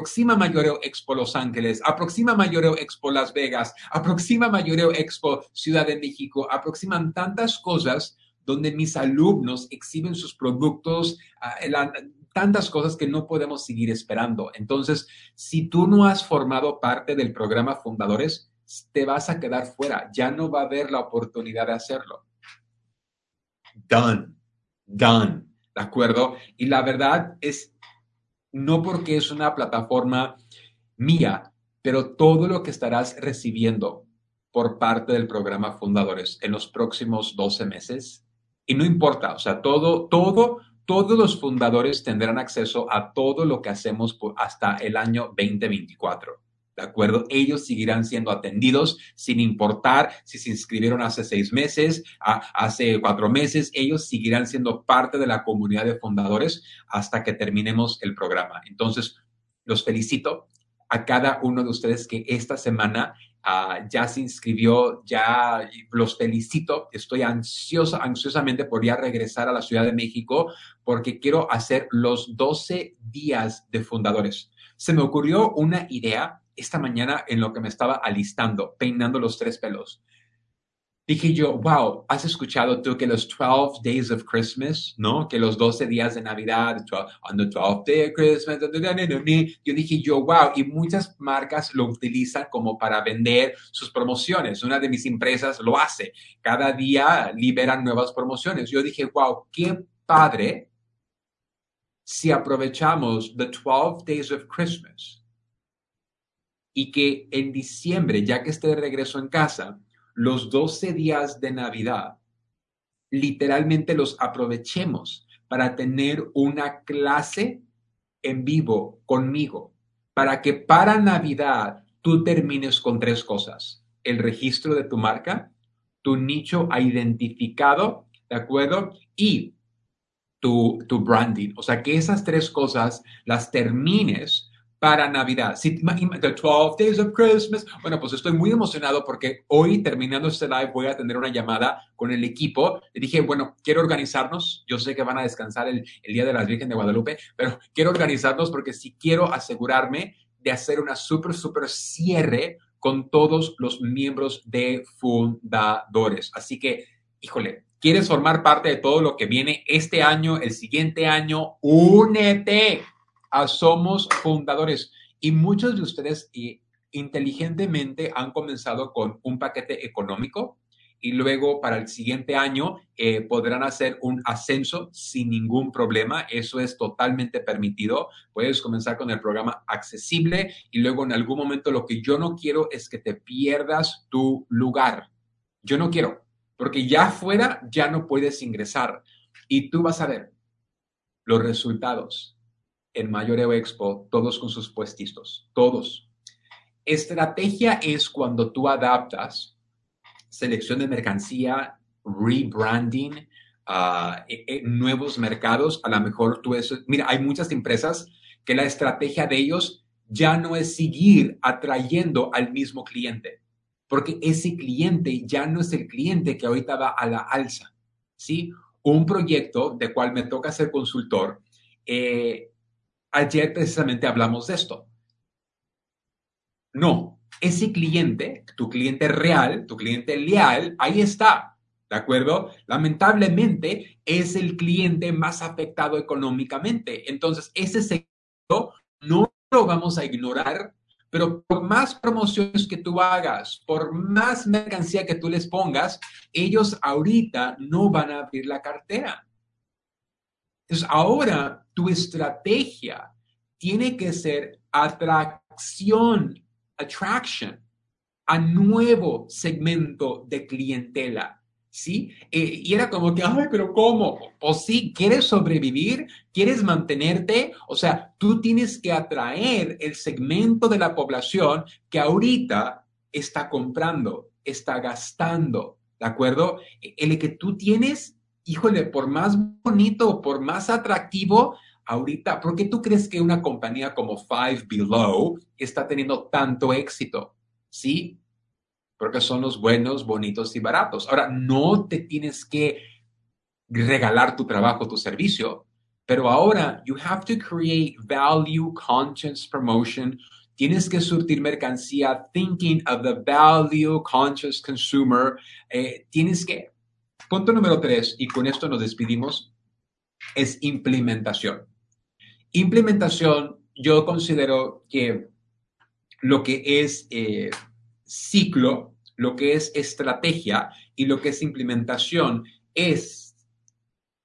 Los Ángeles, aproxima Mayoreo Expo Las Vegas, aproxima Mayoreo Expo Ciudad de México, aproximan tantas cosas donde mis alumnos exhiben sus productos, tantas cosas que no podemos seguir esperando. Entonces, si tú no has formado parte del programa Fundadores, te vas a quedar fuera, ya no va a haber la oportunidad de hacerlo. done, done, ¿de acuerdo? Y la verdad es, no porque es una plataforma mía, pero todo lo que estarás recibiendo por parte del programa Fundadores en los próximos 12 meses, y no importa, o sea, todos los fundadores tendrán acceso a todo lo que hacemos hasta el año 2024. ¿De acuerdo? Ellos seguirán siendo atendidos sin importar si se inscribieron hace 6 meses, hace 4 meses. Ellos seguirán siendo parte de la comunidad de fundadores hasta que terminemos el programa. Entonces, los felicito a cada uno de ustedes que esta semana ya se inscribió, ya los felicito. Estoy ansiosamente por ya regresar a la Ciudad de México porque quiero hacer los 12 días de fundadores. Se me ocurrió una idea esta mañana en lo que me estaba alistando, peinando los 3 pelos. Dije yo, wow, ¿has escuchado tú que los 12 days of Christmas, ¿no? Que los 12 días de Navidad, on the 12th day of Christmas, yo dije yo, wow, y muchas marcas lo utilizan como para vender sus promociones. Una de mis empresas lo hace. Cada día liberan nuevas promociones. Yo dije, wow, qué padre si aprovechamos the 12 days of Christmas y que en diciembre, ya que esté de regreso en casa, los 12 días de Navidad, literalmente los aprovechemos para tener una clase en vivo conmigo, para que para Navidad tú termines con 3 cosas: el registro de tu marca, tu nicho identificado, ¿de acuerdo? Y tu branding. O sea, que esas 3 cosas las termines para Navidad. The 12 Days of Christmas. Bueno, pues estoy muy emocionado porque hoy, terminando este live, voy a tener una llamada con el equipo. Le dije, bueno, quiero organizarnos. Yo sé que van a descansar el Día de las Virgen de Guadalupe, pero quiero organizarnos porque sí quiero asegurarme de hacer una súper cierre con todos los miembros de fundadores. Así que, híjole, ¿quieres formar parte de todo lo que viene este año, el siguiente año? Únete a Somos Fundadores. Y muchos de ustedes inteligentemente han comenzado con un paquete económico y luego para el siguiente año podrán hacer un ascenso sin ningún problema. Eso es totalmente permitido. Puedes comenzar con el programa accesible y luego en algún momento lo que yo no quiero es que te pierdas tu lugar. Yo no quiero, porque ya afuera ya no puedes ingresar y tú vas a ver los resultados en Mayoreo Expo, todos con sus puestitos, todos. Estrategia es cuando tú adaptas selección de mercancía, rebranding, nuevos mercados. A lo mejor mira, hay muchas empresas que la estrategia de ellos ya no es seguir atrayendo al mismo cliente, porque ese cliente ya no es el cliente que ahorita va a la alza, ¿sí? Un proyecto de cual me toca ser consultor, ayer precisamente hablamos de esto. No, ese cliente, tu cliente real, tu cliente leal, ahí está, ¿de acuerdo? Lamentablemente es el cliente más afectado económicamente. Entonces, ese segmento no lo vamos a ignorar, pero por más promociones que tú hagas, por más mercancía que tú les pongas, ellos ahorita no van a abrir la cartera. Entonces, ahora tu estrategia tiene que ser attraction a nuevo segmento de clientela, ¿sí? Y era como que, ay, pero ¿cómo? O sí, ¿quieres sobrevivir? ¿Quieres mantenerte? O sea, tú tienes que atraer el segmento de la población que ahorita está comprando, está gastando, ¿de acuerdo? El que tú tienes, híjole, por más bonito, por más atractivo, ahorita, ¿por qué tú crees que una compañía como Five Below está teniendo tanto éxito? ¿Sí? Porque son los buenos, bonitos y baratos. Ahora, no te tienes que regalar tu trabajo, tu servicio, pero ahora you have to create value conscious promotion. Tienes que surtir mercancía thinking of the value conscious consumer. Tienes que, punto número 3, y con esto nos despedimos, es implementación. Implementación, yo considero que lo que es ciclo, lo que es estrategia y lo que es implementación es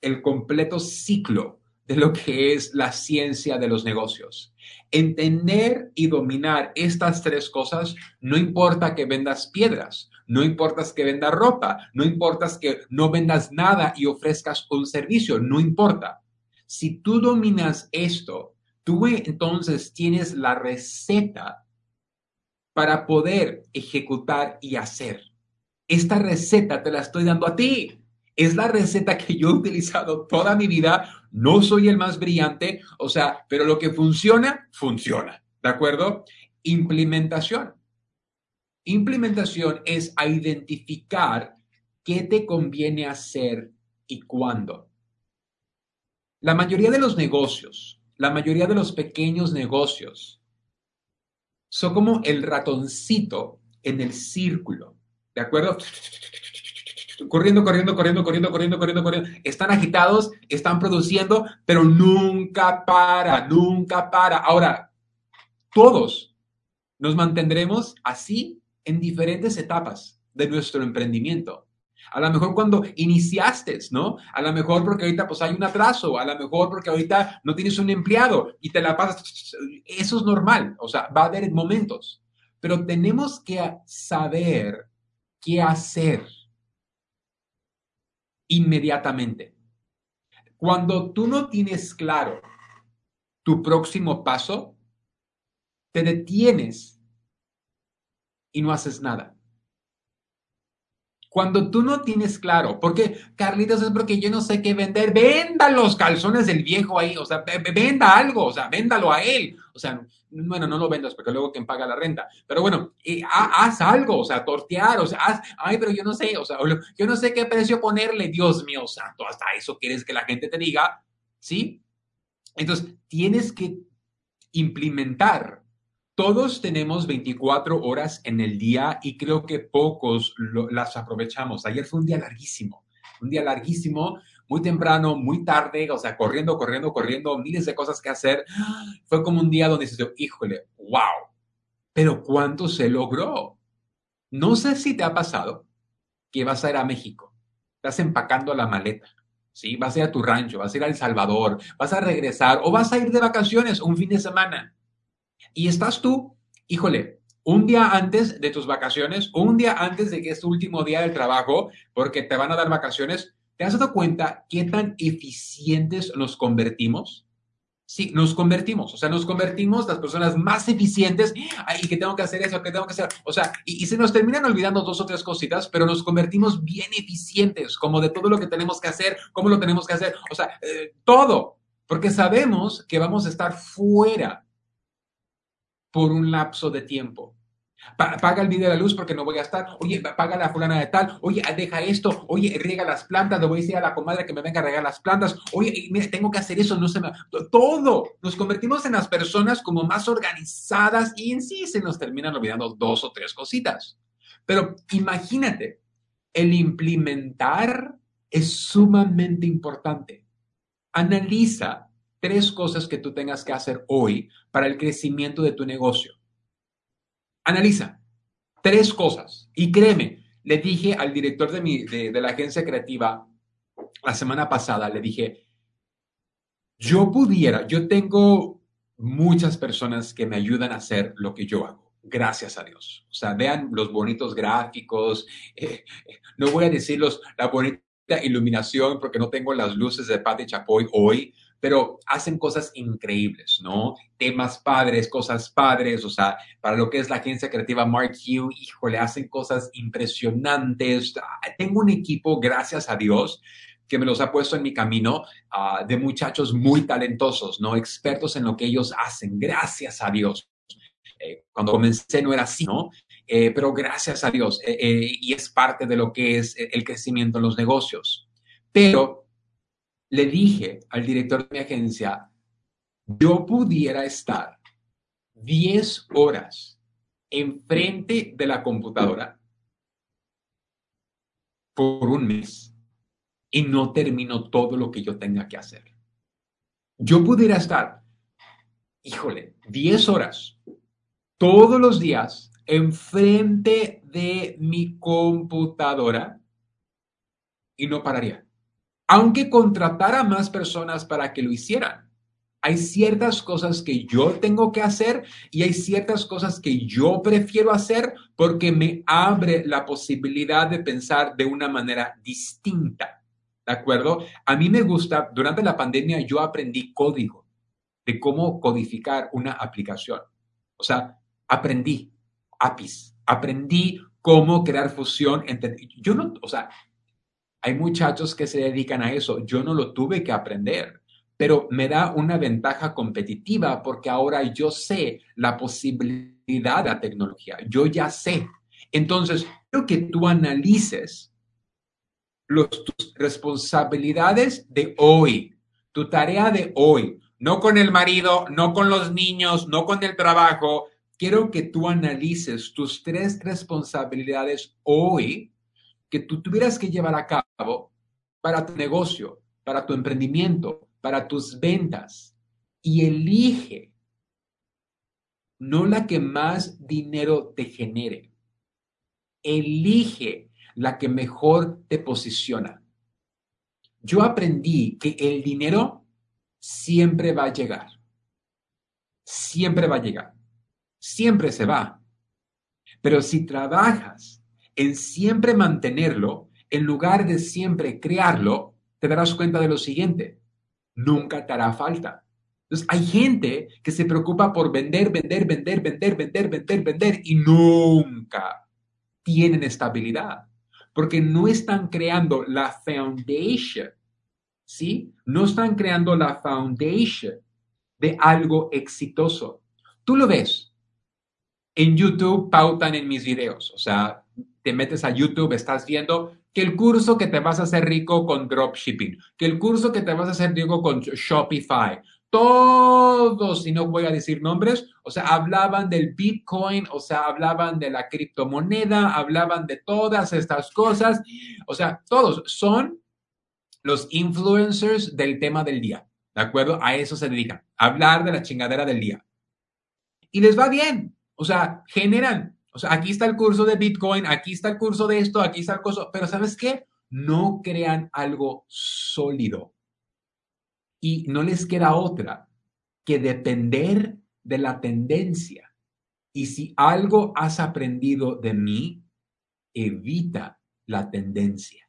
el completo ciclo de lo que es la ciencia de los negocios. Entender y dominar estas tres cosas, no importa que vendas piedras, no importa que vendas ropa, no importa que no vendas nada y ofrezcas un servicio, no importa. Si tú dominas esto, tú entonces tienes la receta para poder ejecutar y hacer. Esta receta te la estoy dando a ti. Es la receta que yo he utilizado toda mi vida. No soy el más brillante, o sea, pero lo que funciona, funciona. ¿De acuerdo? Implementación. Implementación es identificar qué te conviene hacer y cuándo. La mayoría de los negocios, la mayoría de los pequeños negocios, son como el ratoncito en el círculo. ¿De acuerdo? Corriendo, corriendo, corriendo, corriendo, corriendo, corriendo, corriendo. Están agitados, están produciendo, pero nunca para, nunca para. Ahora, todos nos mantendremos así en diferentes etapas de nuestro emprendimiento. A lo mejor cuando iniciaste, ¿no? A lo mejor porque ahorita pues hay un atraso, a lo mejor porque ahorita no tienes un empleado y te la pasas. Eso es normal, o sea, va a haber momentos, pero tenemos que saber qué hacer inmediatamente. Cuando tú no tienes claro tu próximo paso, te detienes y no haces nada. Cuando tú no tienes claro, porque Carlitos es porque yo no sé qué vender, venda los calzones del viejo ahí, o sea, venda algo, o sea, véndalo a él, o sea, bueno, no lo vendas porque luego quien paga la renta, pero bueno, haz algo, o sea, tortear, o sea, ay, pero yo no sé, o sea, yo no sé qué precio ponerle, Dios mío santo, hasta eso quieres que la gente te diga, ¿sí? Entonces, tienes que implementar. Todos tenemos 24 horas en el día y creo que pocos las aprovechamos. Ayer fue un día larguísimo, muy temprano, muy tarde, o sea, corriendo, corriendo, corriendo, miles de cosas que hacer. Fue como un día donde dices, híjole, wow, pero ¿cuánto se logró? No sé si te ha pasado que vas a ir a México, estás empacando la maleta, ¿sí? Vas a ir a tu rancho, vas a ir a El Salvador, vas a regresar o vas a ir de vacaciones un fin de semana. Y estás tú, híjole, un día antes de tus vacaciones, un día antes de que es tu último día del trabajo, porque te van a dar vacaciones, ¿te has dado cuenta qué tan eficientes nos convertimos? Sí, nos convertimos, o sea, nos convertimos las personas más eficientes. Ay, que tengo que hacer eso, que tengo que hacer. O sea, y se nos terminan olvidando dos o tres cositas, pero nos convertimos bien eficientes, como de todo lo que tenemos que hacer, cómo lo tenemos que hacer, o sea, todo, porque sabemos que vamos a estar fuera por un lapso de tiempo. Paga el video de la luz porque no voy a estar. Oye, paga la fulana de tal. Oye, deja esto. Oye, riega las plantas. Le voy a decir a la comadre que me venga a regar las plantas. Oye, mira, tengo que hacer eso. No se me... Todo. Nos convertimos en las personas como más organizadas y en sí se nos terminan olvidando dos o tres cositas. Pero imagínate, el implementar es sumamente importante. Analiza tres cosas que tú tengas que hacer hoy para el crecimiento de tu negocio. Analiza tres cosas. Y créeme, le dije al director de la agencia creativa la semana pasada, le dije, yo tengo muchas personas que me ayudan a hacer lo que yo hago. Gracias a Dios. O sea, vean los bonitos gráficos. No voy a decirlos la bonita iluminación porque no tengo las luces de Pati Chapoy hoy, pero hacen cosas increíbles, ¿no? Temas padres, cosas padres, o sea, para lo que es la agencia creativa Mark Hugh, híjole, hacen cosas impresionantes. Tengo un equipo, gracias a Dios, que me los ha puesto en mi camino, de muchachos muy talentosos, ¿no? Expertos en lo que ellos hacen, gracias a Dios. Cuando comencé no era así, ¿no? Pero gracias a Dios, y es parte de lo que es el crecimiento en los negocios. Pero le dije al director de mi agencia, yo pudiera estar 10 horas enfrente de la computadora por un mes y no termino todo lo que yo tenga que hacer. Yo pudiera estar, híjole, 10 horas todos los días enfrente de mi computadora y no pararía. aunque contratara más personas para que lo hicieran. Hay ciertas cosas que yo tengo que hacer y hay ciertas cosas que yo prefiero hacer porque me abre la posibilidad de pensar de una manera distinta. ¿De acuerdo? A mí me gusta, durante la pandemia yo aprendí código de cómo codificar una aplicación. O sea, aprendí APIs, aprendí cómo crear fusión entre... Yo no, o sea, hay muchachos que se dedican a eso. Yo no lo tuve que aprender, pero me da una ventaja competitiva porque ahora yo sé la posibilidad de la tecnología. Yo ya sé. Entonces, quiero que tú analices tus responsabilidades de hoy, tu tarea de hoy, no con el marido, no con los niños, no con el trabajo. Quiero que tú analices tus 3 responsabilidades hoy que tú tuvieras que llevar a cabo para tu negocio, para tu emprendimiento, para tus ventas. Y elige no la que más dinero te genere. Elige la que mejor te posiciona. Yo aprendí que el dinero siempre va a llegar. Siempre va a llegar. Siempre se va. Pero si trabajas en siempre mantenerlo, en lugar de siempre crearlo, te darás cuenta de lo siguiente: nunca te hará falta. Entonces, hay gente que se preocupa por vender, vender, vender, vender, vender, vender, vender y nunca tienen estabilidad porque no están creando la foundation, ¿sí? No están creando la foundation de algo exitoso. Tú lo ves. En YouTube pautan en mis videos, o sea, te metes a YouTube, estás viendo que el curso que te vas a hacer rico con dropshipping, que el curso que te vas a hacer rico con Shopify, todos, y no voy a decir nombres, o sea, hablaban del Bitcoin, o sea, hablaban de la criptomoneda, hablaban de todas estas cosas, o sea, todos son los influencers del tema del día, ¿de acuerdo? A eso se dedican, a hablar de la chingadera del día. Y les va bien, o sea, generan, o sea, aquí está el curso de Bitcoin, aquí está el curso de esto, aquí está el curso, pero ¿sabes qué? No crean algo sólido y no les queda otra que depender de la tendencia. Y si algo has aprendido de mí, evita la tendencia.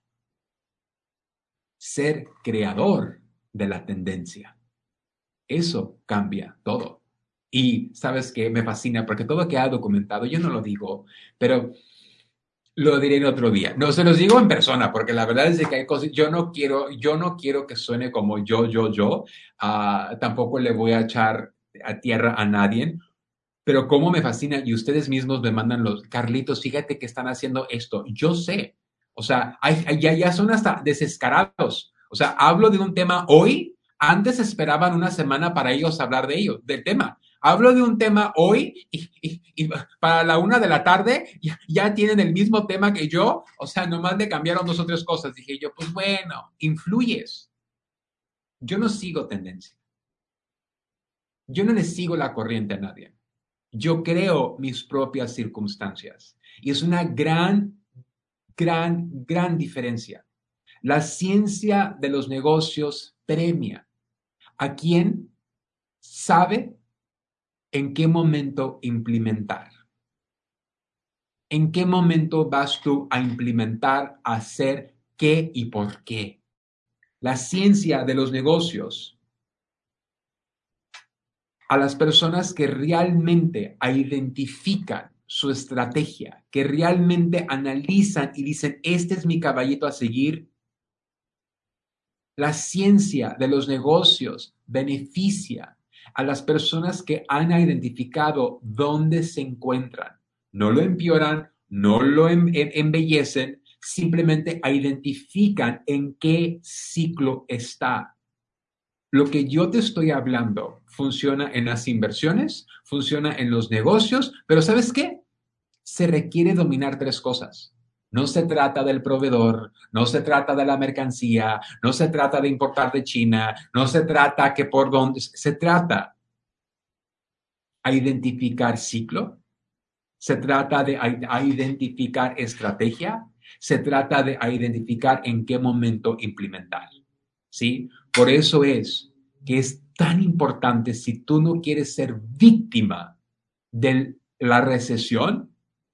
Ser creador de la tendencia. Eso cambia todo. Y sabes que me fascina porque todo que ha documentado, yo no lo digo, pero lo diré en otro día. No, se los digo en persona porque la verdad es que hay cosas, yo no quiero que suene como yo. Tampoco le voy a echar a tierra a nadie, pero cómo me fascina y ustedes mismos me mandan los, Carlitos, fíjate que están haciendo esto. Yo sé, o sea, ya son hasta desescarados. O sea, hablo de un tema hoy, antes esperaban una semana para ellos hablar de ello, del tema. Hablo de un tema hoy y para la 1 de la tarde ya tienen el mismo tema que yo, o sea, nomás le cambiaron 2 o 3 cosas. Dije yo, pues bueno, influyes. Yo no sigo tendencia. Yo no le sigo la corriente a nadie. Yo creo mis propias circunstancias. Y es una gran diferencia. La ciencia de los negocios premia a quien sabe en qué momento implementar. ¿En qué momento vas tú a implementar, hacer qué y por qué? La ciencia de los negocios, a las personas que realmente identifican su estrategia, que realmente analizan y dicen, este es mi caballito a seguir, la ciencia de los negocios beneficia a las personas que han identificado dónde se encuentran. No lo empeoran, no lo embellecen, simplemente identifican en qué ciclo está. Lo que yo te estoy hablando funciona en las inversiones, funciona en los negocios, pero ¿sabes qué? Se requiere dominar 3 cosas. No se trata del proveedor, no se trata de la mercancía, no se trata de importar de China, no se trata que por dónde, se trata a identificar ciclo, se trata de a identificar estrategia, se trata de a identificar en qué momento implementar. ¿sí? Por eso es que es tan importante, si tú no quieres ser víctima de la recesión,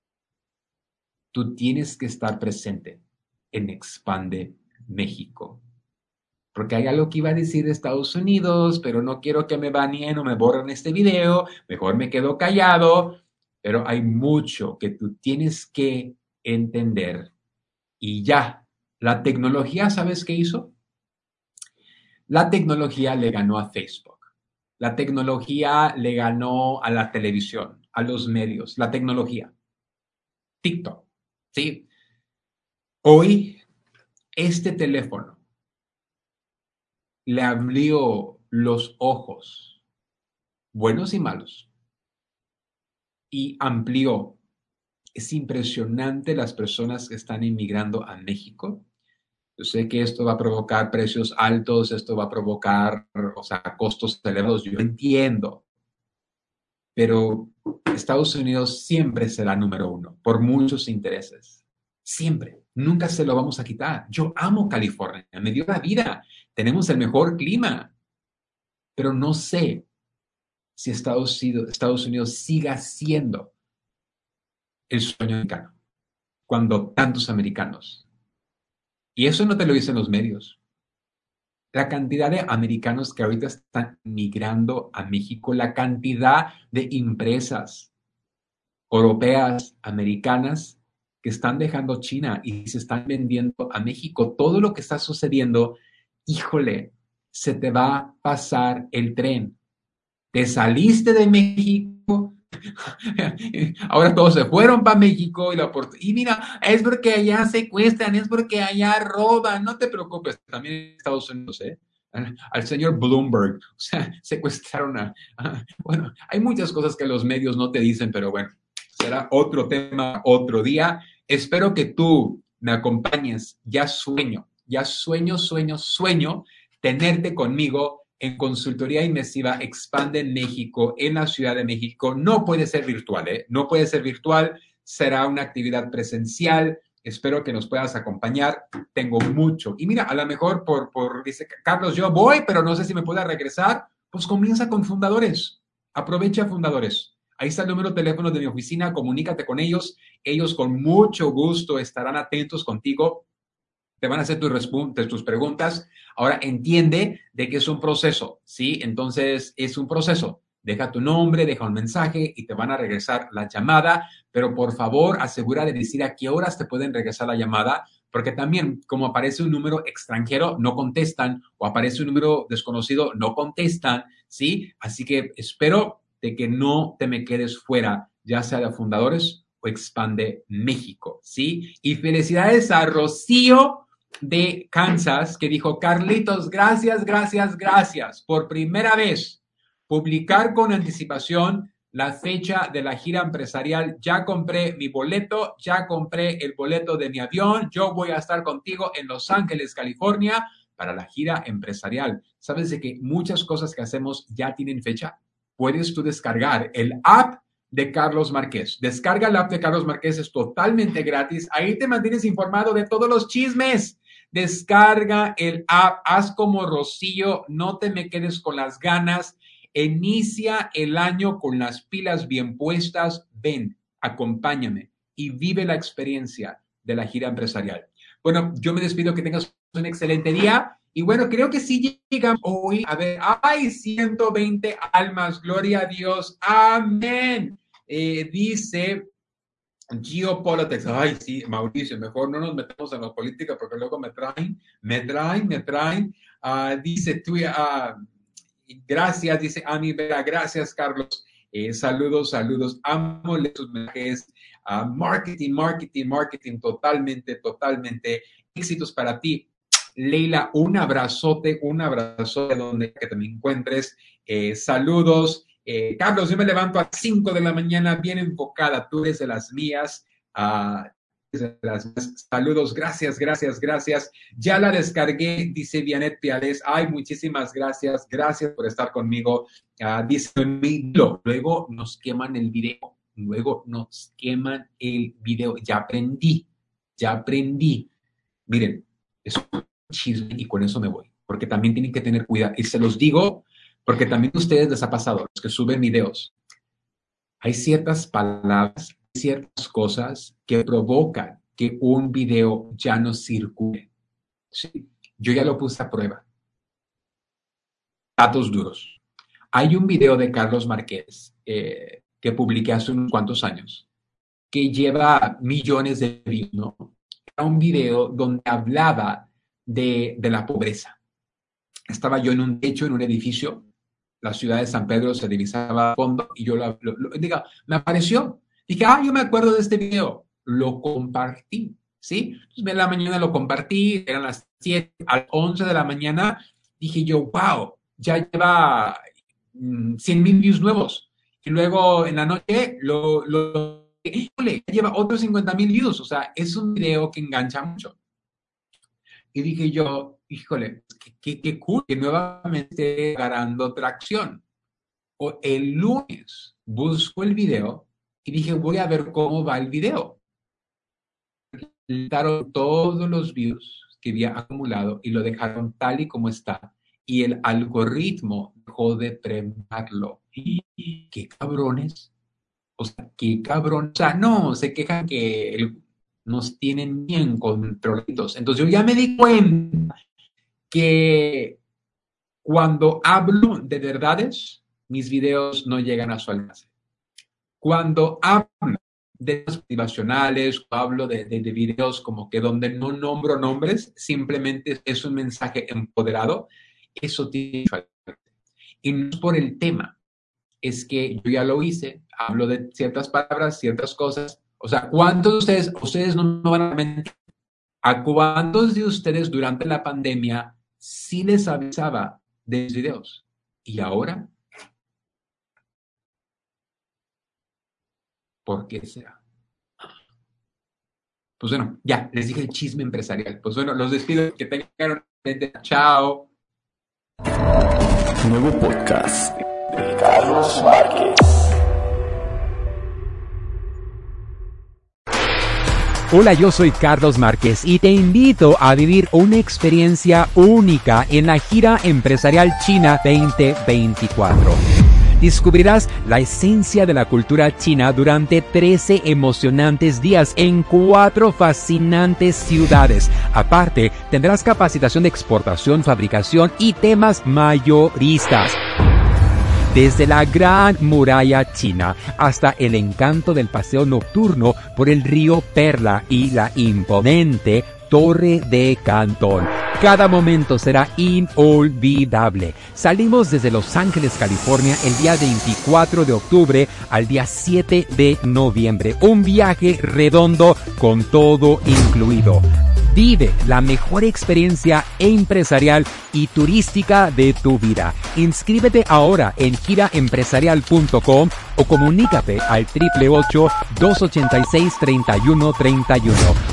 tú tienes que estar presente en Expande México. Porque hay algo que iba a decir de Estados Unidos, pero no quiero que me baneen o me borren este video, mejor me quedo callado, pero hay mucho que tú tienes que entender. Y ya, la tecnología, ¿sabes qué hizo? La tecnología le ganó a Facebook. La tecnología le ganó a la televisión, a los medios, la tecnología. TikTok, ¿sí? Hoy, este teléfono le abrió los ojos, buenos y malos, y amplió. Es impresionante las personas que están inmigrando a México. Yo sé que esto va a provocar precios altos, esto va a provocar, o sea, costos elevados, yo entiendo, pero Estados Unidos siempre será número uno por muchos intereses. Siempre. Nunca se lo vamos a quitar. Yo amo California, me dio la vida. Tenemos el mejor clima, pero no sé si Estados Unidos siga siendo el sueño americano cuando tantos americanos. Y eso no te lo dicen los medios. La cantidad de americanos que ahorita están migrando a México, la cantidad de empresas europeas, americanas, que están dejando China y se están vendiendo a México. Todo lo que está sucediendo, híjole, se te va a pasar el tren. Te saliste de México, ahora todos se fueron para México y mira, es porque allá secuestran, es porque allá roban, no te preocupes, también en Estados Unidos, ¿eh? Al señor Bloomberg, o sea, secuestraron bueno, hay muchas cosas que los medios no te dicen, pero bueno, será otro tema, otro día. Espero que tú me acompañes, sueño tenerte conmigo en consultoría inmersiva Expande México en la Ciudad de México. No puede ser virtual, ¿eh? No puede ser virtual, será una actividad presencial. Espero que nos puedas acompañar. Tengo mucho. Y mira, a lo mejor dice Carlos, yo voy, pero no sé si me pueda regresar. Pues comienza con fundadores. Aprovecha fundadores. Ahí está el número de teléfono de mi oficina. Comunícate con ellos. Ellos con mucho gusto estarán atentos contigo. Te van a hacer tus preguntas. Ahora entiende de que es un proceso, ¿sí? Entonces es un proceso. Deja tu nombre, deja un mensaje y te van a regresar la llamada, pero por favor asegura de decir a qué horas te pueden regresar la llamada, porque también como aparece un número extranjero, no contestan, o aparece un número desconocido, no contestan, ¿sí? Así que espero de que no te me quedes fuera, ya sea de fundadores o Expande México, ¿sí? Y felicidades a Rocío de Kansas, que dijo, Carlitos, gracias. Por primera vez, publicar con anticipación la fecha de la gira empresarial. Ya compré mi boleto, ya compré el boleto de mi avión. Yo voy a estar contigo en Los Ángeles, California, para la gira empresarial. ¿Sabes de que muchas cosas que hacemos ya tienen fecha? Puedes tú descargar el app de Carlos Márquez. Descarga el app de Carlos Márquez, es totalmente gratis. Ahí te mantienes informado de todos los chismes. Descarga el app, haz como Rocío, no te me quedes con las ganas. Inicia el año con las pilas bien puestas. Ven, acompáñame y vive la experiencia de la gira empresarial. Bueno, yo me despido, que tengas un excelente día. Y bueno, creo que sí llegamos hoy. A ver, ¡ay! 120 almas, gloria a Dios. Amén. Dice Geopolitics. Ay, sí, Mauricio, mejor no nos metemos en la política porque luego me traen. Dice tú, gracias, dice Ani Vera, gracias, Carlos. Saludos. Amo tus mensajes. Marketing, totalmente. Éxitos para ti. Leila, un abrazote donde que te me encuentres. Saludos. Carlos, yo me levanto a 5 de la mañana bien enfocada. Tú eres de las mías. Saludos, gracias. Ya la descargué, dice Vianet Piales. Ay, muchísimas gracias. Gracias por estar conmigo. Dice, luego nos queman el video. Ya aprendí. Miren, es un chisme y con eso me voy. porque también tienen que tener cuidado. Y se los digo porque también a ustedes les ha pasado, los que suben videos. Hay ciertas palabras, ciertas cosas que provocan que un video ya no circule. ¿Sí? Yo ya lo puse a prueba. Datos duros. Hay un video de Carlos Márquez que publiqué hace unos cuantos años que lleva millones de views, ¿no? Era un video donde hablaba de la pobreza. Estaba yo en un techo, en un edificio, la ciudad de San Pedro se divisaba a fondo y yo me apareció. Dije, yo me acuerdo de este video. Lo compartí, ¿sí? Entonces, en la mañana lo compartí, eran las 7, a las 11 de la mañana, dije yo, wow, ya lleva 100,000 views nuevos. Y luego en la noche híjole, ya lleva otros 50,000 views. O sea, es un video que engancha mucho. Y dije yo, híjole, qué cool que nuevamente ganando tracción. O el lunes busco el video y dije, voy a ver cómo va el video. Le quitaron todos los views que había acumulado y lo dejaron tal y como está. Y el algoritmo dejó de premiarlo. ¡Y qué cabrones! O sea, qué cabrón. O sea, no, se quejan que nos tienen bien controlitos. Entonces yo ya me di cuenta que cuando hablo de verdades, mis videos no llegan a su alcance. Cuando hablo de temas motivacionales, hablo de videos como que donde no nombro nombres, simplemente es un mensaje empoderado, eso tiene mucho alcance. Y no es por el tema, es que yo ya lo hice, hablo de ciertas palabras, ciertas cosas. O sea, ¿cuántos de ustedes no me van a mentir? ¿A cuántos de ustedes durante la pandemia sí les avisaba de los videos? ¿Y ahora? ¿Por qué será? Pues bueno, ya, les dije el chisme empresarial. Pues bueno, los despido. Que tengan un chao. Nuevo podcast de Carlos Márquez. Hola, yo soy Carlos Márquez y te invito a vivir una experiencia única en la Gira Empresarial China 2024. Descubrirás la esencia de la cultura china durante 13 emocionantes días en 4 fascinantes ciudades. Aparte, tendrás capacitación de exportación, fabricación y temas mayoristas. Desde la Gran Muralla China hasta el encanto del paseo nocturno por el río Perla y la imponente Torre de Cantón. Cada momento será inolvidable. Salimos desde Los Ángeles, California, el día 24 de octubre al día 7 de noviembre. Un viaje redondo con todo incluido. Vive la mejor experiencia empresarial y turística de tu vida. Inscríbete ahora en giraempresarial.com o comunícate al 888-286-3131.